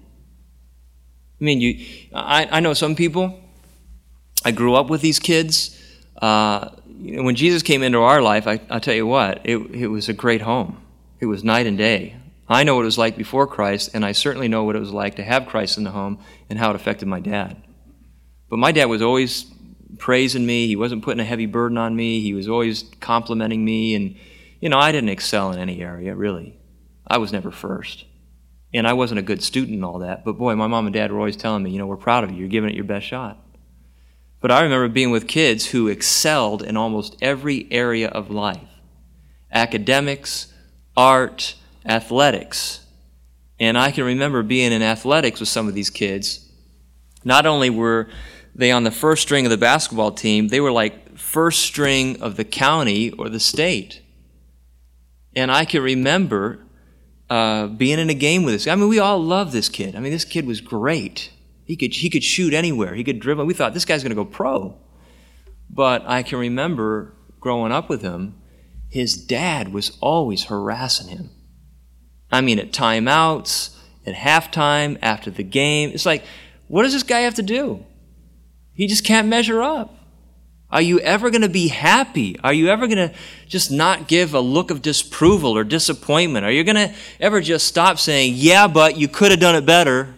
I mean, you. I, I know some people, I grew up with these kids. Uh, you know, when Jesus came into our life, I, I'll tell you what, it, it was a great home. It was night and day. I know what it was like before Christ, and I certainly know what it was like to have Christ in the home and how it affected my dad. But my dad was always praising me. He wasn't putting a heavy burden on me. He was always complimenting me. And, you know, I didn't excel in any area, really. I was never first. And I wasn't a good student and all that. But boy, my mom and dad were always telling me, you know, we're proud of you. You're giving it your best shot. But I remember being with kids who excelled in almost every area of life. Academics, art, athletics. And I can remember being in athletics with some of these kids. Not only were they on the first string of the basketball team, they were like first string of the county or the state. And I can remember uh, being in a game with this. I mean, we all loved this kid. I mean, this kid was great. He could he could shoot anywhere. He could dribble. We thought, this guy's going to go pro. But I can remember growing up with him, his dad was always harassing him. I mean, at timeouts, at halftime, after the game. It's like, what does this guy have to do? He just can't measure up. Are you ever going to be happy? Are you ever going to just not give a look of disapproval or disappointment? Are you going to ever just stop saying, yeah, but you could have done it better?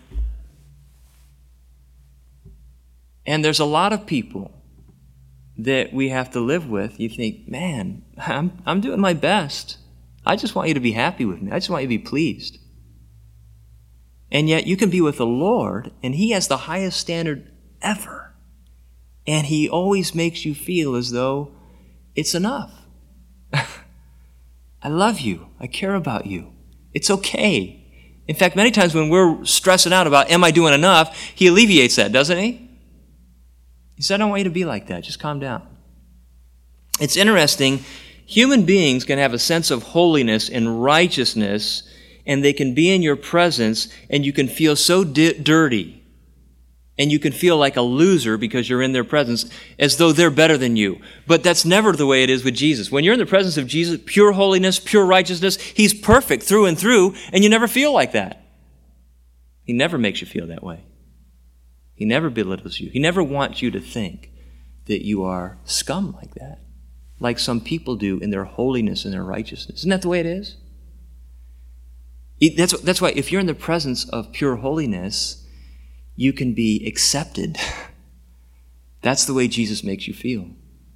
And there's a lot of people that we have to live with. You think, man, I'm, I'm doing my best. I just want you to be happy with me. I just want you to be pleased. And yet you can be with the Lord, and He has the highest standard ever. And He always makes you feel as though it's enough. I love you. I care about you. It's okay. In fact, many times when we're stressing out about, am I doing enough, He alleviates that, doesn't He? He said, I don't want you to be like that. Just calm down. It's interesting. Human beings can have a sense of holiness and righteousness, and they can be in your presence, and you can feel so di- dirty, and you can feel like a loser because you're in their presence, as though they're better than you. But that's never the way it is with Jesus. When you're in the presence of Jesus, pure holiness, pure righteousness, He's perfect through and through, and you never feel like that. He never makes you feel that way. He never belittles you. He never wants you to think that you are scum like that, like some people do in their holiness and their righteousness. Isn't that the way it is? That's, that's why if you're in the presence of pure holiness, you can be accepted. That's the way Jesus makes you feel.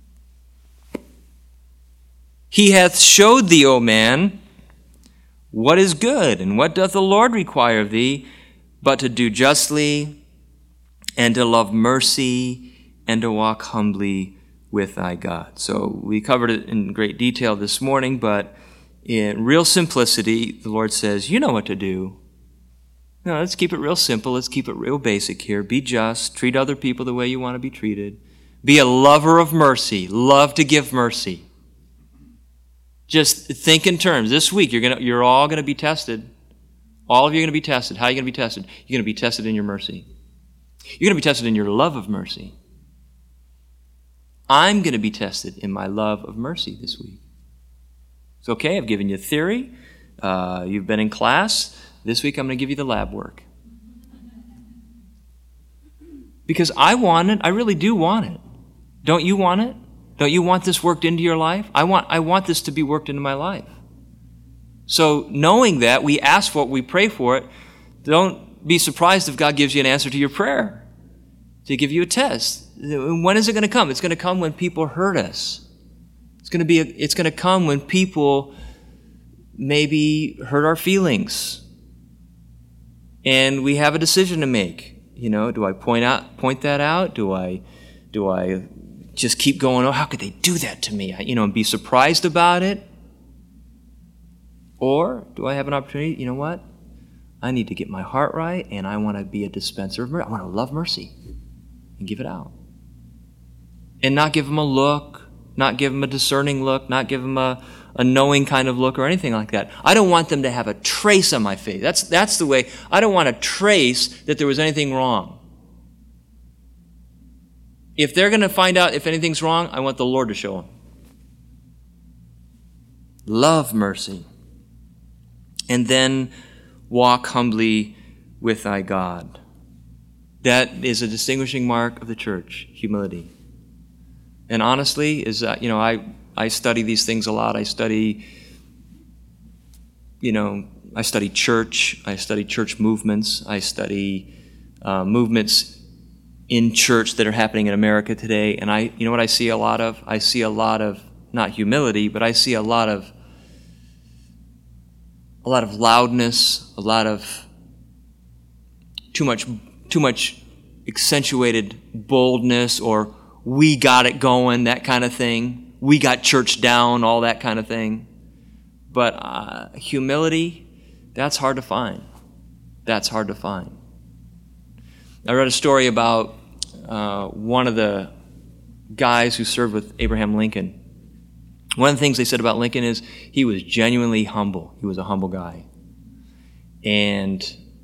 He hath showed thee, O man, what is good, and what doth the Lord require of thee, but to do justly, and to love mercy, and to walk humbly with thy God. So we covered it in great detail this morning, but in real simplicity, the Lord says, you know what to do. No, let's keep it real simple. Let's keep it real basic here. Be just. Treat other people the way you want to be treated. Be a lover of mercy. Love to give mercy. Just think in terms. This week, you're gonna, you're all going to be tested. All of you are going to be tested. How are you going to be tested? You're going to be tested in your mercy. You're going to be tested in your love of mercy. I'm going to be tested in my love of mercy this week. It's okay. I've given you theory. Uh, you've been in class. This week I'm going to give you the lab work. Because I want it. I really do want it. Don't you want it? Don't you want this worked into your life? I want, I want this to be worked into my life. So knowing that, we ask for it, we pray for it. Don't be surprised if God gives you an answer to your prayer, to give you a test. When is it going to come? It's going to come when people hurt us. It's going to be. A, it's going to come when people maybe hurt our feelings, and we have a decision to make. You know, do I point out, point that out? Do I, do I just keep going? Oh, how could they do that to me? You know, and be surprised about it, or do I have an opportunity? You know what? I need to get my heart right, and I want to be a dispenser of mercy. I want to love mercy and give it out, and not give them a look. Not give them a discerning look, not give them a, a knowing kind of look or anything like that. I don't want them to have a trace on my face. That's, that's the way. I don't want a trace that there was anything wrong. If they're going to find out if anything's wrong, I want the Lord to show them. Love mercy. And then walk humbly with thy God. That is a distinguishing mark of the church, humility. And honestly, is uh, you know, I, I study these things a lot. I study, you know, I study church. I study church movements. I study uh, movements in church that are happening in America today. And I, you know what I see a lot of? I see a lot of, not humility, but I see a lot of, a lot of loudness, a lot of too much, too much accentuated boldness, or we got it going, that kind of thing. We got church down, all that kind of thing. But uh, humility, that's hard to find. That's hard to find. I read a story about uh, one of the guys who served with Abraham Lincoln. One of the things they said about Lincoln is he was genuinely humble. He was a humble guy. And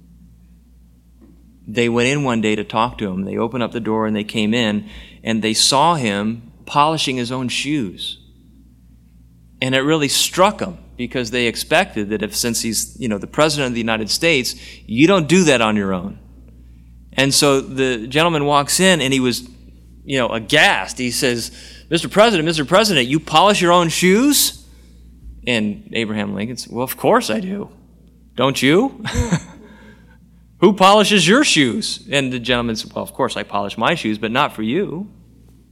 they went in one day to talk to him. They opened up the door and they came in, and they saw him polishing his own shoes. And it really struck them, because they expected that if, since he's, you know, the President of the United States, you don't do that on your own. And so the gentleman walks in, and he was, you know, aghast. He says, Mister President, Mister President, you polish your own shoes? And Abraham Lincoln said, well, of course I do. Don't you? Who polishes your shoes? And the gentleman said, well, of course I polish my shoes, but not for you.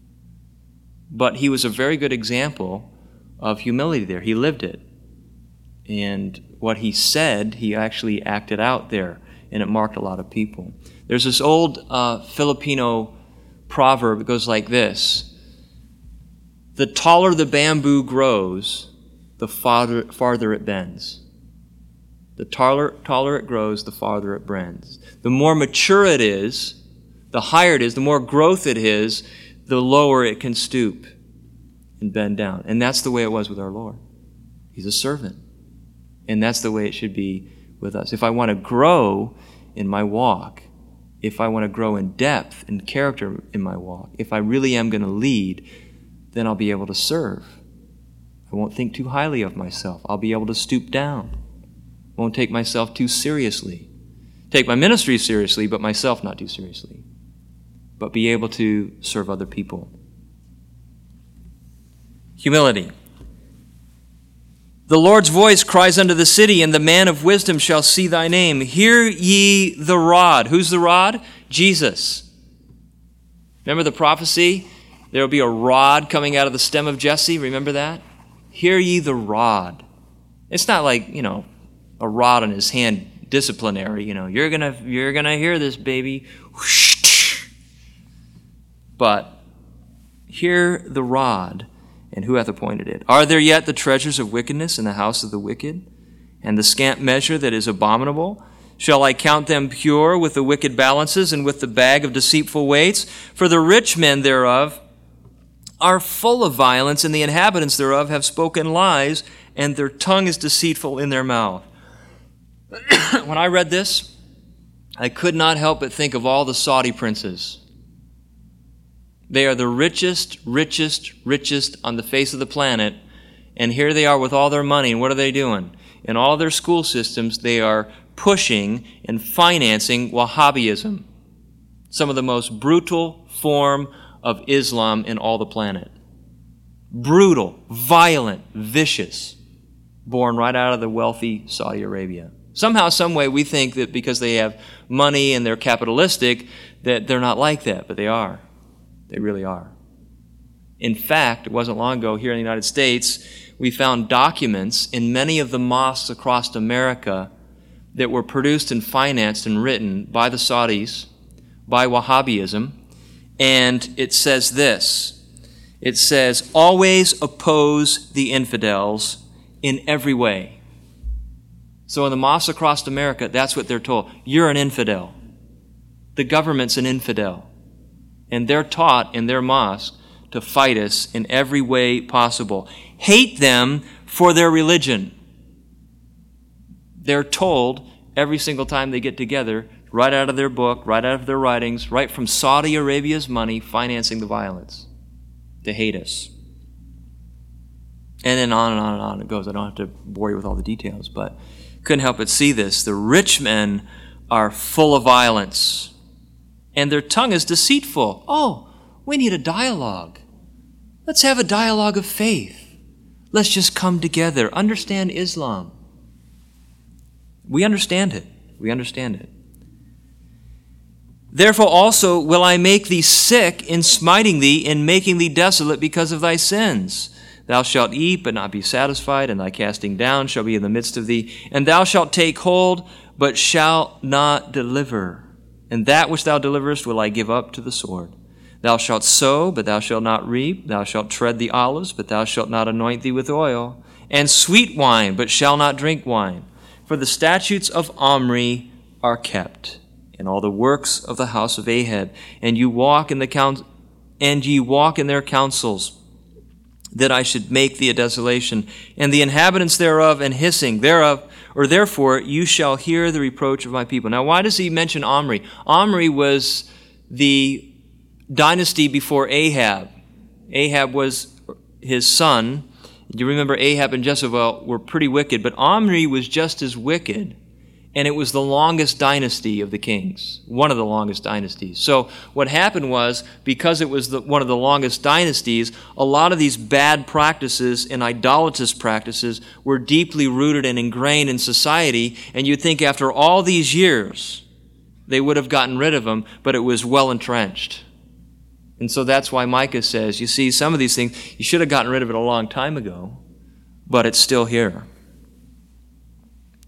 But he was a very good example of humility there. He lived it. And what he said, he actually acted out there, and it marked a lot of people. There's this old uh, Filipino proverb. It goes like this: the taller the bamboo grows, the farther, farther it bends. The taller, taller it grows, the farther it bends. The more mature it is, the higher it is, the more growth it is, the lower it can stoop and bend down. And that's the way it was with our Lord. He's a servant. And that's the way it should be with us. If I want to grow in my walk, if I want to grow in depth and character in my walk, if I really am going to lead, then I'll be able to serve. I won't think too highly of myself. I'll be able to stoop down. I won't take myself too seriously. Take my ministry seriously, but myself not too seriously. But be able to serve other people. Humility. The Lord's voice cries unto the city, and the man of wisdom shall see thy name. Hear ye the rod. Who's the rod? Jesus. Remember the prophecy? There will be a rod coming out of the stem of Jesse. Remember that? Hear ye the rod. It's not like, you know, a rod on his hand, disciplinary. You know, you're gonna you're gonna hear this, baby. But hear the rod. And who hath appointed it? Are there yet the treasures of wickedness in the house of the wicked, and the scant measure that is abominable? Shall I count them pure with the wicked balances and with the bag of deceitful weights? For the rich men thereof are full of violence, and the inhabitants thereof have spoken lies, and their tongue is deceitful in their mouth. When I read this, I could not help but think of all the Saudi princes. They are the richest, richest, richest on the face of the planet. And here they are with all their money. And what are they doing? In all their school systems, they are pushing and financing Wahhabism, some of the most brutal form of Islam in all the planet. Brutal, violent, vicious, born right out of the wealthy Saudi Arabia. Somehow, some way, we think that because they have money and they're capitalistic, that they're not like that, but they are. They really are. In fact, it wasn't long ago here in the United States, we found documents in many of the mosques across America that were produced and financed and written by the Saudis, by Wahhabism, and it says this. It says, always oppose the infidels in every way. So in the mosques across America, that's what they're told. You're an infidel. The government's an infidel. And they're taught in their mosque to fight us in every way possible. Hate them for their religion. They're told every single time they get together, right out of their book, right out of their writings, right from Saudi Arabia's money financing the violence, to hate us. And then on and on and on it goes. I don't have to bore you with all the details, but couldn't help but see this. The rich men are full of violence. And their tongue is deceitful. Oh, we need a dialogue. Let's have a dialogue of faith. Let's just come together. Understand Islam. We understand it. We understand it. Therefore also will I make thee sick in smiting thee, in making thee desolate because of thy sins. Thou shalt eat, but not be satisfied, and thy casting down shall be in the midst of thee. And thou shalt take hold, but shalt not deliver. And that which thou deliverest will I give up to the sword. Thou shalt sow, but thou shalt not reap. Thou shalt tread the olives, but thou shalt not anoint thee with oil. And sweet wine, but shalt not drink wine. For the statutes of Omri are kept, and all the works of the house of Ahab. And you walk in the count, and ye walk in their counsels, that I should make thee a desolation, and the inhabitants thereof, and hissing thereof, or therefore you shall hear the reproach of my people. Now, why does he mention Omri? Omri was the dynasty before Ahab. Ahab was his son. You remember Ahab and Jezebel were pretty wicked, but Omri was just as wicked, and it was the longest dynasty of the kings, one of the longest dynasties. So what happened was, because it was the, one of the longest dynasties, a lot of these bad practices and idolatrous practices were deeply rooted and ingrained in society, and you'd think after all these years, they would have gotten rid of them, but it was well entrenched. And so that's why Micah says, you see, some of these things, you should have gotten rid of it a long time ago, but it's still here.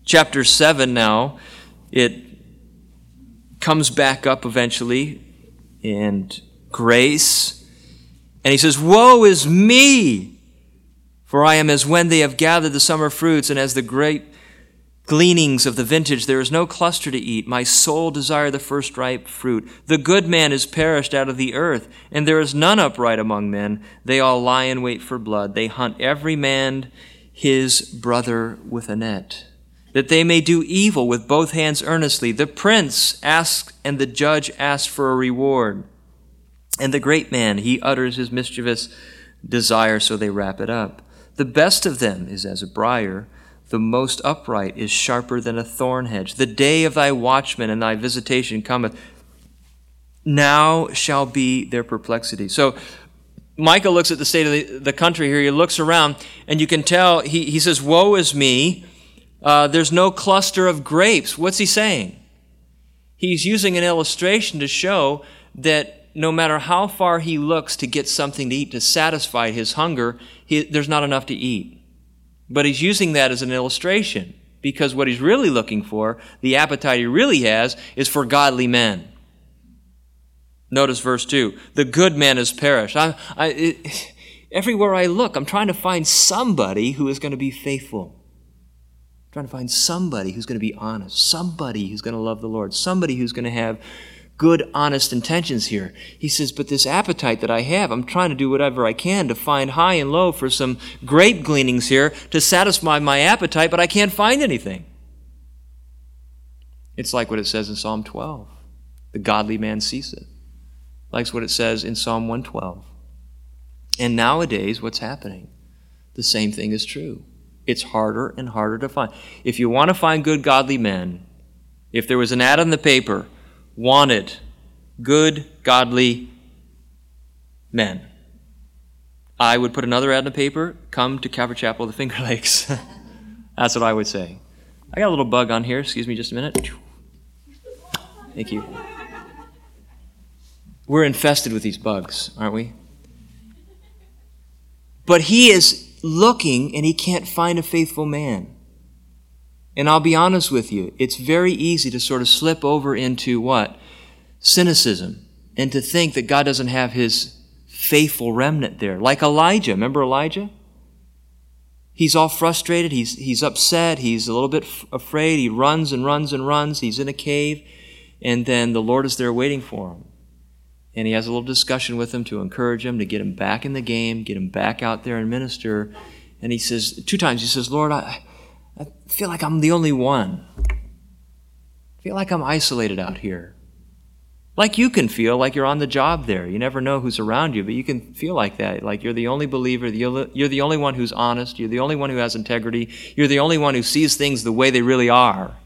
Chapter seven now, it comes back up eventually, and grace. And he says, woe is me, for I am as when they have gathered the summer fruits, and as the great gleanings of the vintage, there is no cluster to eat. My soul desire the first ripe fruit. The good man is perished out of the earth, and there is none upright among men. They all lie in wait for blood. They hunt every man his brother with a net, that they may do evil with both hands earnestly. The prince asks, and the judge asks for a reward. And the great man, he utters his mischievous desire, so they wrap it up. The best of them is as a briar. The most upright is sharper than a thorn hedge. The day of thy watchman and thy visitation cometh. Now shall be their perplexity. So Micah looks at the state of the, the country here. He looks around, and you can tell, he, he says, woe is me. Uh, there's no cluster of grapes. What's he saying? He's using an illustration to show that no matter how far he looks to get something to eat, to satisfy his hunger, he, there's not enough to eat. But he's using that as an illustration, because what he's really looking for, the appetite he really has, is for godly men. Notice verse two. The good man has perished. I, I, it, everywhere I look, I'm trying to find somebody who is going to be faithful. I'm trying to find somebody who's going to be honest, somebody who's going to love the Lord, somebody who's going to have good, honest intentions here. He says, but this appetite that I have, I'm trying to do whatever I can to find high and low for some grape gleanings here to satisfy my appetite, but I can't find anything. It's like what it says in Psalm twelve. The godly man ceaseth. Like what it says in Psalm one twelve. And nowadays, what's happening? The same thing is true. It's harder and harder to find. If you want to find good, godly men, if there was an ad in the paper, wanted good, godly men, I would put another ad in the paper, come to Calvary Chapel of the Finger Lakes. That's what I would say. I got a little bug on here. Excuse me just a minute. Thank you. We're infested with these bugs, aren't we? But he is looking and he can't find a faithful man. And I'll be honest with you, it's very easy to sort of slip over into what? Cynicism. And to think that God doesn't have his faithful remnant there. Like Elijah. Remember Elijah? He's all frustrated. He's, he's upset. He's a little bit f- afraid. He runs and runs and runs. He's in a cave. And then the Lord is there waiting for him. And he has a little discussion with him to encourage him, to get him back in the game, get him back out there and minister. And he says, two times he says, Lord, I... I feel like I'm the only one. I feel like I'm isolated out here. Like you can feel like you're on the job there. You never know who's around you, but you can feel like that. Like you're the only believer. You're the only one who's honest. You're the only one who has integrity. You're the only one who sees things the way they really are.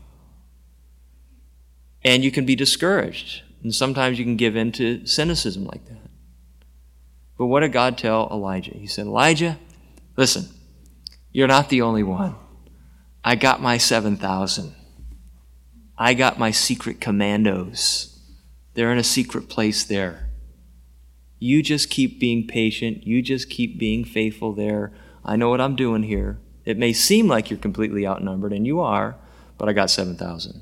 And you can be discouraged. And sometimes you can give in to cynicism like that. But what did God tell Elijah? He said, Elijah, listen, you're not the only one. I got my seven thousand. I got my secret commandos. They're in a secret place there. You just keep being patient. You just keep being faithful there. I know what I'm doing here. It may seem like you're completely outnumbered, and you are, but I got seven thousand.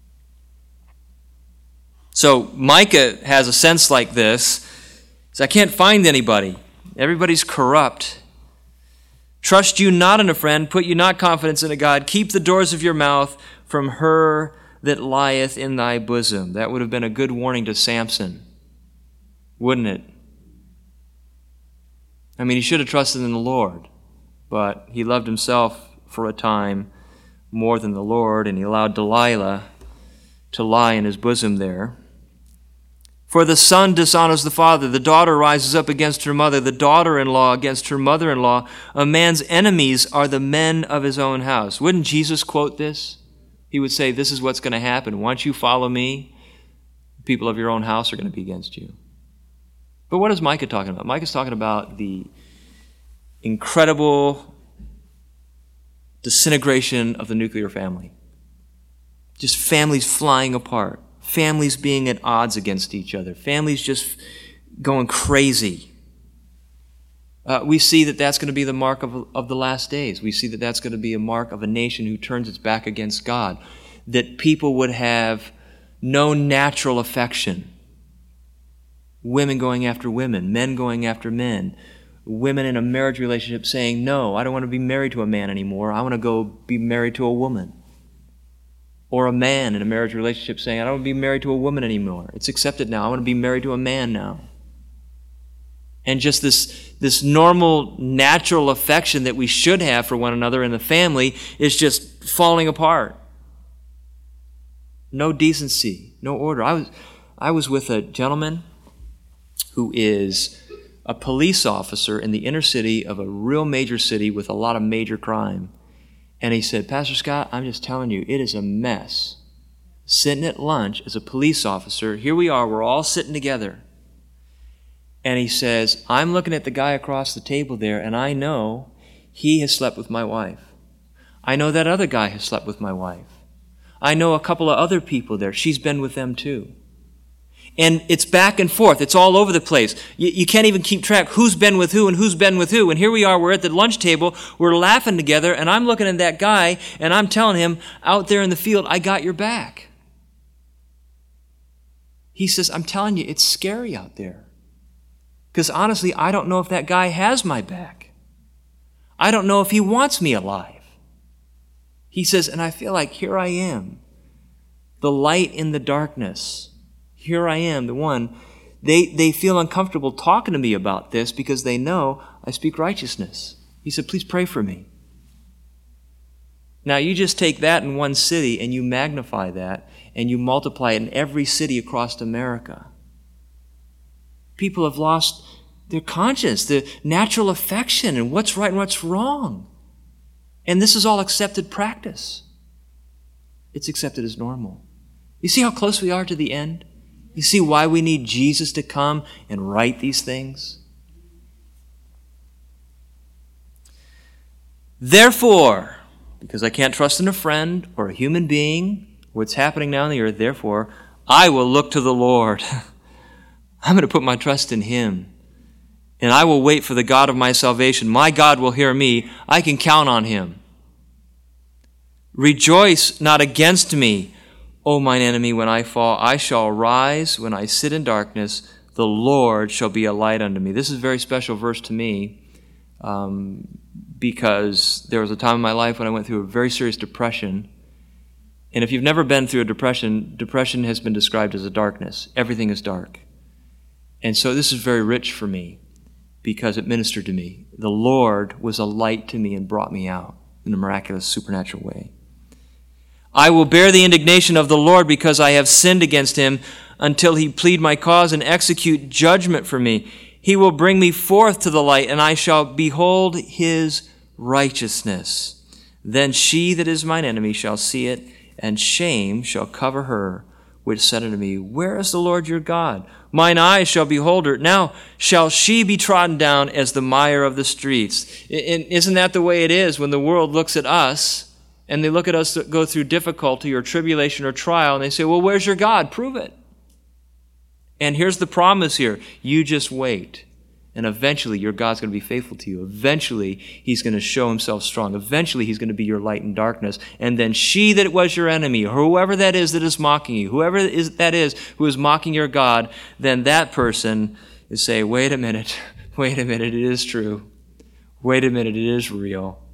So Micah has a sense like this. He says, I can't find anybody. Everybody's corrupt. Trust you not in a friend, put you not confidence in a God. Keep the doors of your mouth from her that lieth in thy bosom. That would have been a good warning to Samson, wouldn't it? I mean, he should have trusted in the Lord, but he loved himself for a time more than the Lord, and he allowed Delilah to lie in his bosom there. For the son dishonors the father, the daughter rises up against her mother, the daughter-in-law against her mother-in-law. A man's enemies are the men of his own house. Wouldn't Jesus quote this? He would say, this is what's going to happen. Once you follow me, people of your own house are going to be against you. But what is Micah talking about? Micah's talking about the incredible disintegration of the nuclear family. Just families flying apart. Families being at odds against each other. Families just going crazy. Uh, we see that that's going to be the mark of, of the last days. We see that that's going to be a mark of a nation who turns its back against God. That people would have no natural affection. Women going after women, men going after men, women in a marriage relationship saying, no, I don't want to be married to a man anymore. I want to go be married to a woman. Or a man in a marriage relationship saying, I don't want to be married to a woman anymore. It's accepted now. I want to be married to a man now. And just this, this normal, natural affection that we should have for one another in the family is just falling apart. No decency, no order. I was, I was with a gentleman who is a police officer in the inner city of a real major city with a lot of major crime. And he said, Pastor Scott, I'm just telling you, it is a mess. Sitting at lunch as a police officer, here we are, we're all sitting together. And he says, I'm looking at the guy across the table there, and I know he has slept with my wife. I know that other guy has slept with my wife. I know a couple of other people there. She's been with them too. And it's back and forth. It's all over the place. You, you can't even keep track who's been with who and who's been with who. And here we are, we're at the lunch table, we're laughing together, and I'm looking at that guy, and I'm telling him, out there in the field, I got your back. He says, I'm telling you, it's scary out there. Because honestly, I don't know if that guy has my back. I don't know if he wants me alive. He says, and I feel like here I am, the light in the darkness. Here I am, the one. They, they feel uncomfortable talking to me about this because they know I speak righteousness. He said, please pray for me. Now, you just take that in one city and you magnify that and you multiply it in every city across America. People have lost their conscience, the natural affection, and what's right and what's wrong. And this is all accepted practice. It's accepted as normal. You see how close we are to the end? You see why we need Jesus to come and right these things? Therefore, because I can't trust in a friend or a human being, what's happening now on the earth, therefore, I will look to the Lord. I'm going to put my trust in Him. And I will wait for the God of my salvation. My God will hear me. I can count on Him. Rejoice not against me, O mine enemy, when I fall. I shall rise when I sit in darkness. The Lord shall be a light unto me. This is a very special verse to me um, because there was a time in my life when I went through a very serious depression. And if you've never been through a depression, depression has been described as a darkness. Everything is dark. And so this is very rich for me because it ministered to me. The Lord was a light to me and brought me out in a miraculous, supernatural way. I will bear the indignation of the Lord because I have sinned against Him until He plead my cause and execute judgment for me. He will bring me forth to the light, and I shall behold His righteousness. Then she that is mine enemy shall see it, and shame shall cover her which said unto me, where is the Lord your God? Mine eyes shall behold her. Now shall she be trodden down as the mire of the streets. And isn't that the way it is when the world looks at us and they look at us go through difficulty or tribulation or trial and they say, well, where's your God? Prove it. And here's the promise here. You just wait. And eventually your God's going to be faithful to you. Eventually He's going to show Himself strong. Eventually He's going to be your light in darkness. And then she that was your enemy, or whoever that is that is mocking you, whoever is, that is who is mocking your God, then that person is saying, wait a minute, wait a minute, it is true. Wait a minute, it is real.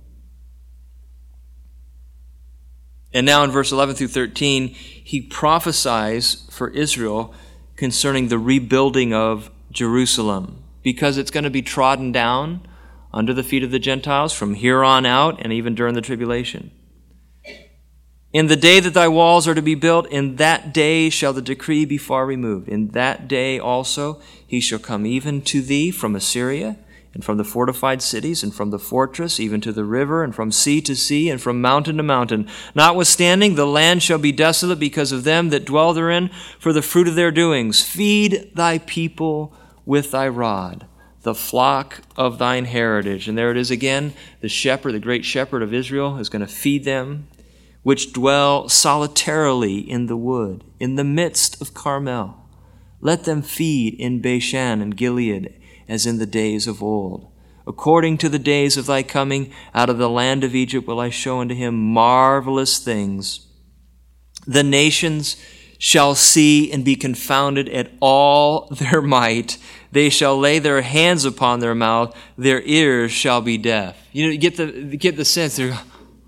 And now in verse eleven through thirteen, he prophesies for Israel concerning the rebuilding of Jerusalem, because it's going to be trodden down under the feet of the Gentiles from here on out and even during the tribulation. In the day that thy walls are to be built, in that day shall the decree be far removed. In that day also he shall come even to thee from Assyria, and from the fortified cities, and from the fortress, even to the river, and from sea to sea, and from mountain to mountain. Notwithstanding, the land shall be desolate because of them that dwell therein, for the fruit of their doings. Feed thy people with thy rod, the flock of thine heritage. And there it is again, the shepherd, the great shepherd of Israel is going to feed them, which dwell solitarily in the wood, in the midst of Carmel. Let them feed in Bashan and Gilead, as in the days of old. According to the days of thy coming out of the land of Egypt will I show unto him marvelous things. The nations shall see and be confounded at all their might. They shall lay their hands upon their mouth. Their ears shall be deaf. You know, you get the, you get the sense they're...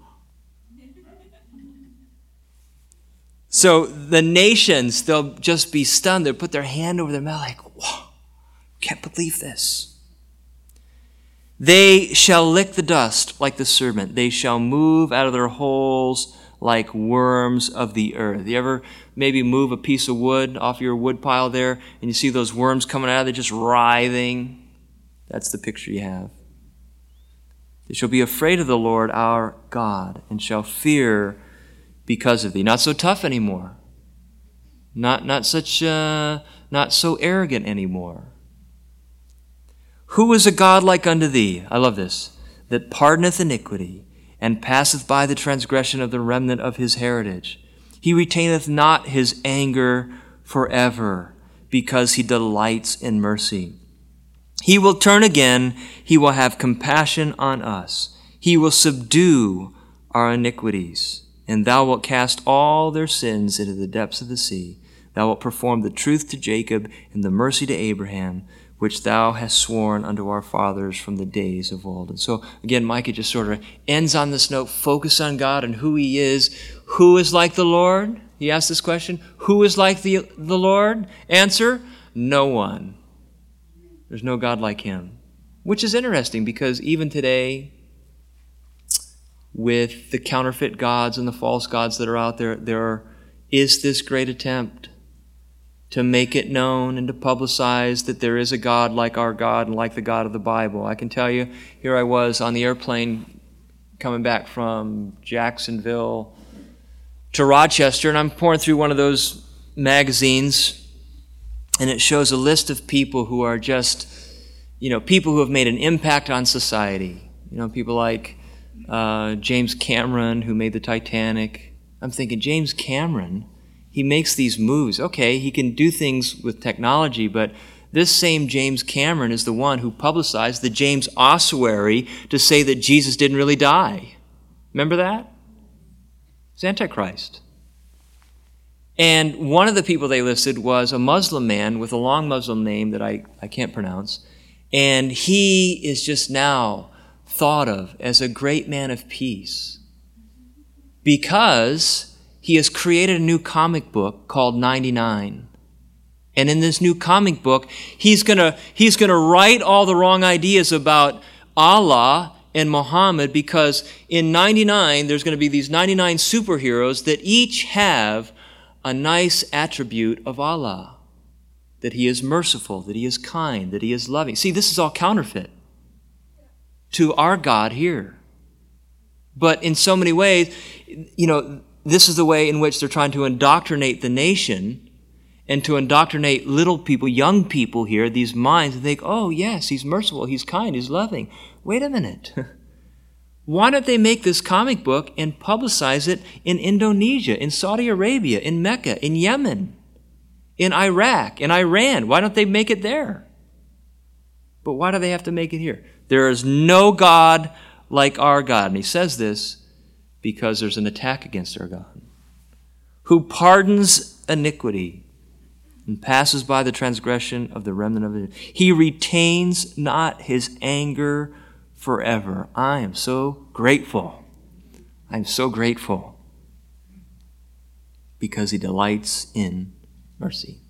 So the nations, they'll just be stunned. They'll put their hand over their mouth like, whoa, can't believe this. They shall lick the dust like the serpent. They shall move out of their holes like worms of the earth. You ever maybe move a piece of wood off your wood pile there and you see those worms coming out, they're just writhing? That's the picture you have. They shall be afraid of the Lord our God and shall fear because of thee. Not so tough anymore. Not, not such, uh, not so arrogant anymore. Who is a God like unto thee? I love this. That pardoneth iniquity and passeth by the transgression of the remnant of his heritage. He retaineth not his anger forever, because he delights in mercy. He will turn again. He will have compassion on us. He will subdue our iniquities. And thou wilt cast all their sins into the depths of the sea. Thou wilt perform the truth to Jacob and the mercy to Abraham, which thou hast sworn unto our fathers from the days of old. And so, again, Micah just sort of ends on this note, focus on God and who he is. Who is like the Lord? He asked this question. Who is like the, the Lord? Answer, no one. There's no God like him. Which is interesting because even today, with the counterfeit gods and the false gods that are out there, there is this great attempt to make it known and to publicize that there is a God like our God and like the God of the Bible. I can tell you, here I was on the airplane coming back from Jacksonville to Rochester, and I'm pouring through one of those magazines, and it shows a list of people who are just, you know, people who have made an impact on society. You know, people like uh, James Cameron, who made the Titanic. I'm thinking, James Cameron, he makes these moves. Okay, he can do things with technology, but this same James Cameron is the one who publicized the James ossuary to say that Jesus didn't really die. Remember that? It's Antichrist. And one of the people they listed was a Muslim man with a long Muslim name that I, I can't pronounce. And he is just now thought of as a great man of peace because he has created a new comic book called ninety-nine. And in this new comic book, he's gonna he's gonna right all the wrong ideas about Allah and Muhammad, because in ninety-nine, there's going to be these ninety-nine superheroes that each have a nice attribute of Allah. That he is merciful, that he is kind, that he is loving. See, this is all counterfeit to our God here. But in so many ways, you know, this is the way in which they're trying to indoctrinate the nation and to indoctrinate little people, young people here, these minds, and think, oh, yes, he's merciful, he's kind, he's loving. Wait a minute. Why don't they make this comic book and publicize it in Indonesia, in Saudi Arabia, in Mecca, in Yemen, in Iraq, in Iran? Why don't they make it there? But why do they have to make it here? There is no God like our God. And he says this because there's an attack against our God, who pardons iniquity and passes by the transgression of the remnant of it. He retains not his anger forever. I am so grateful. I'm so grateful because he delights in mercy.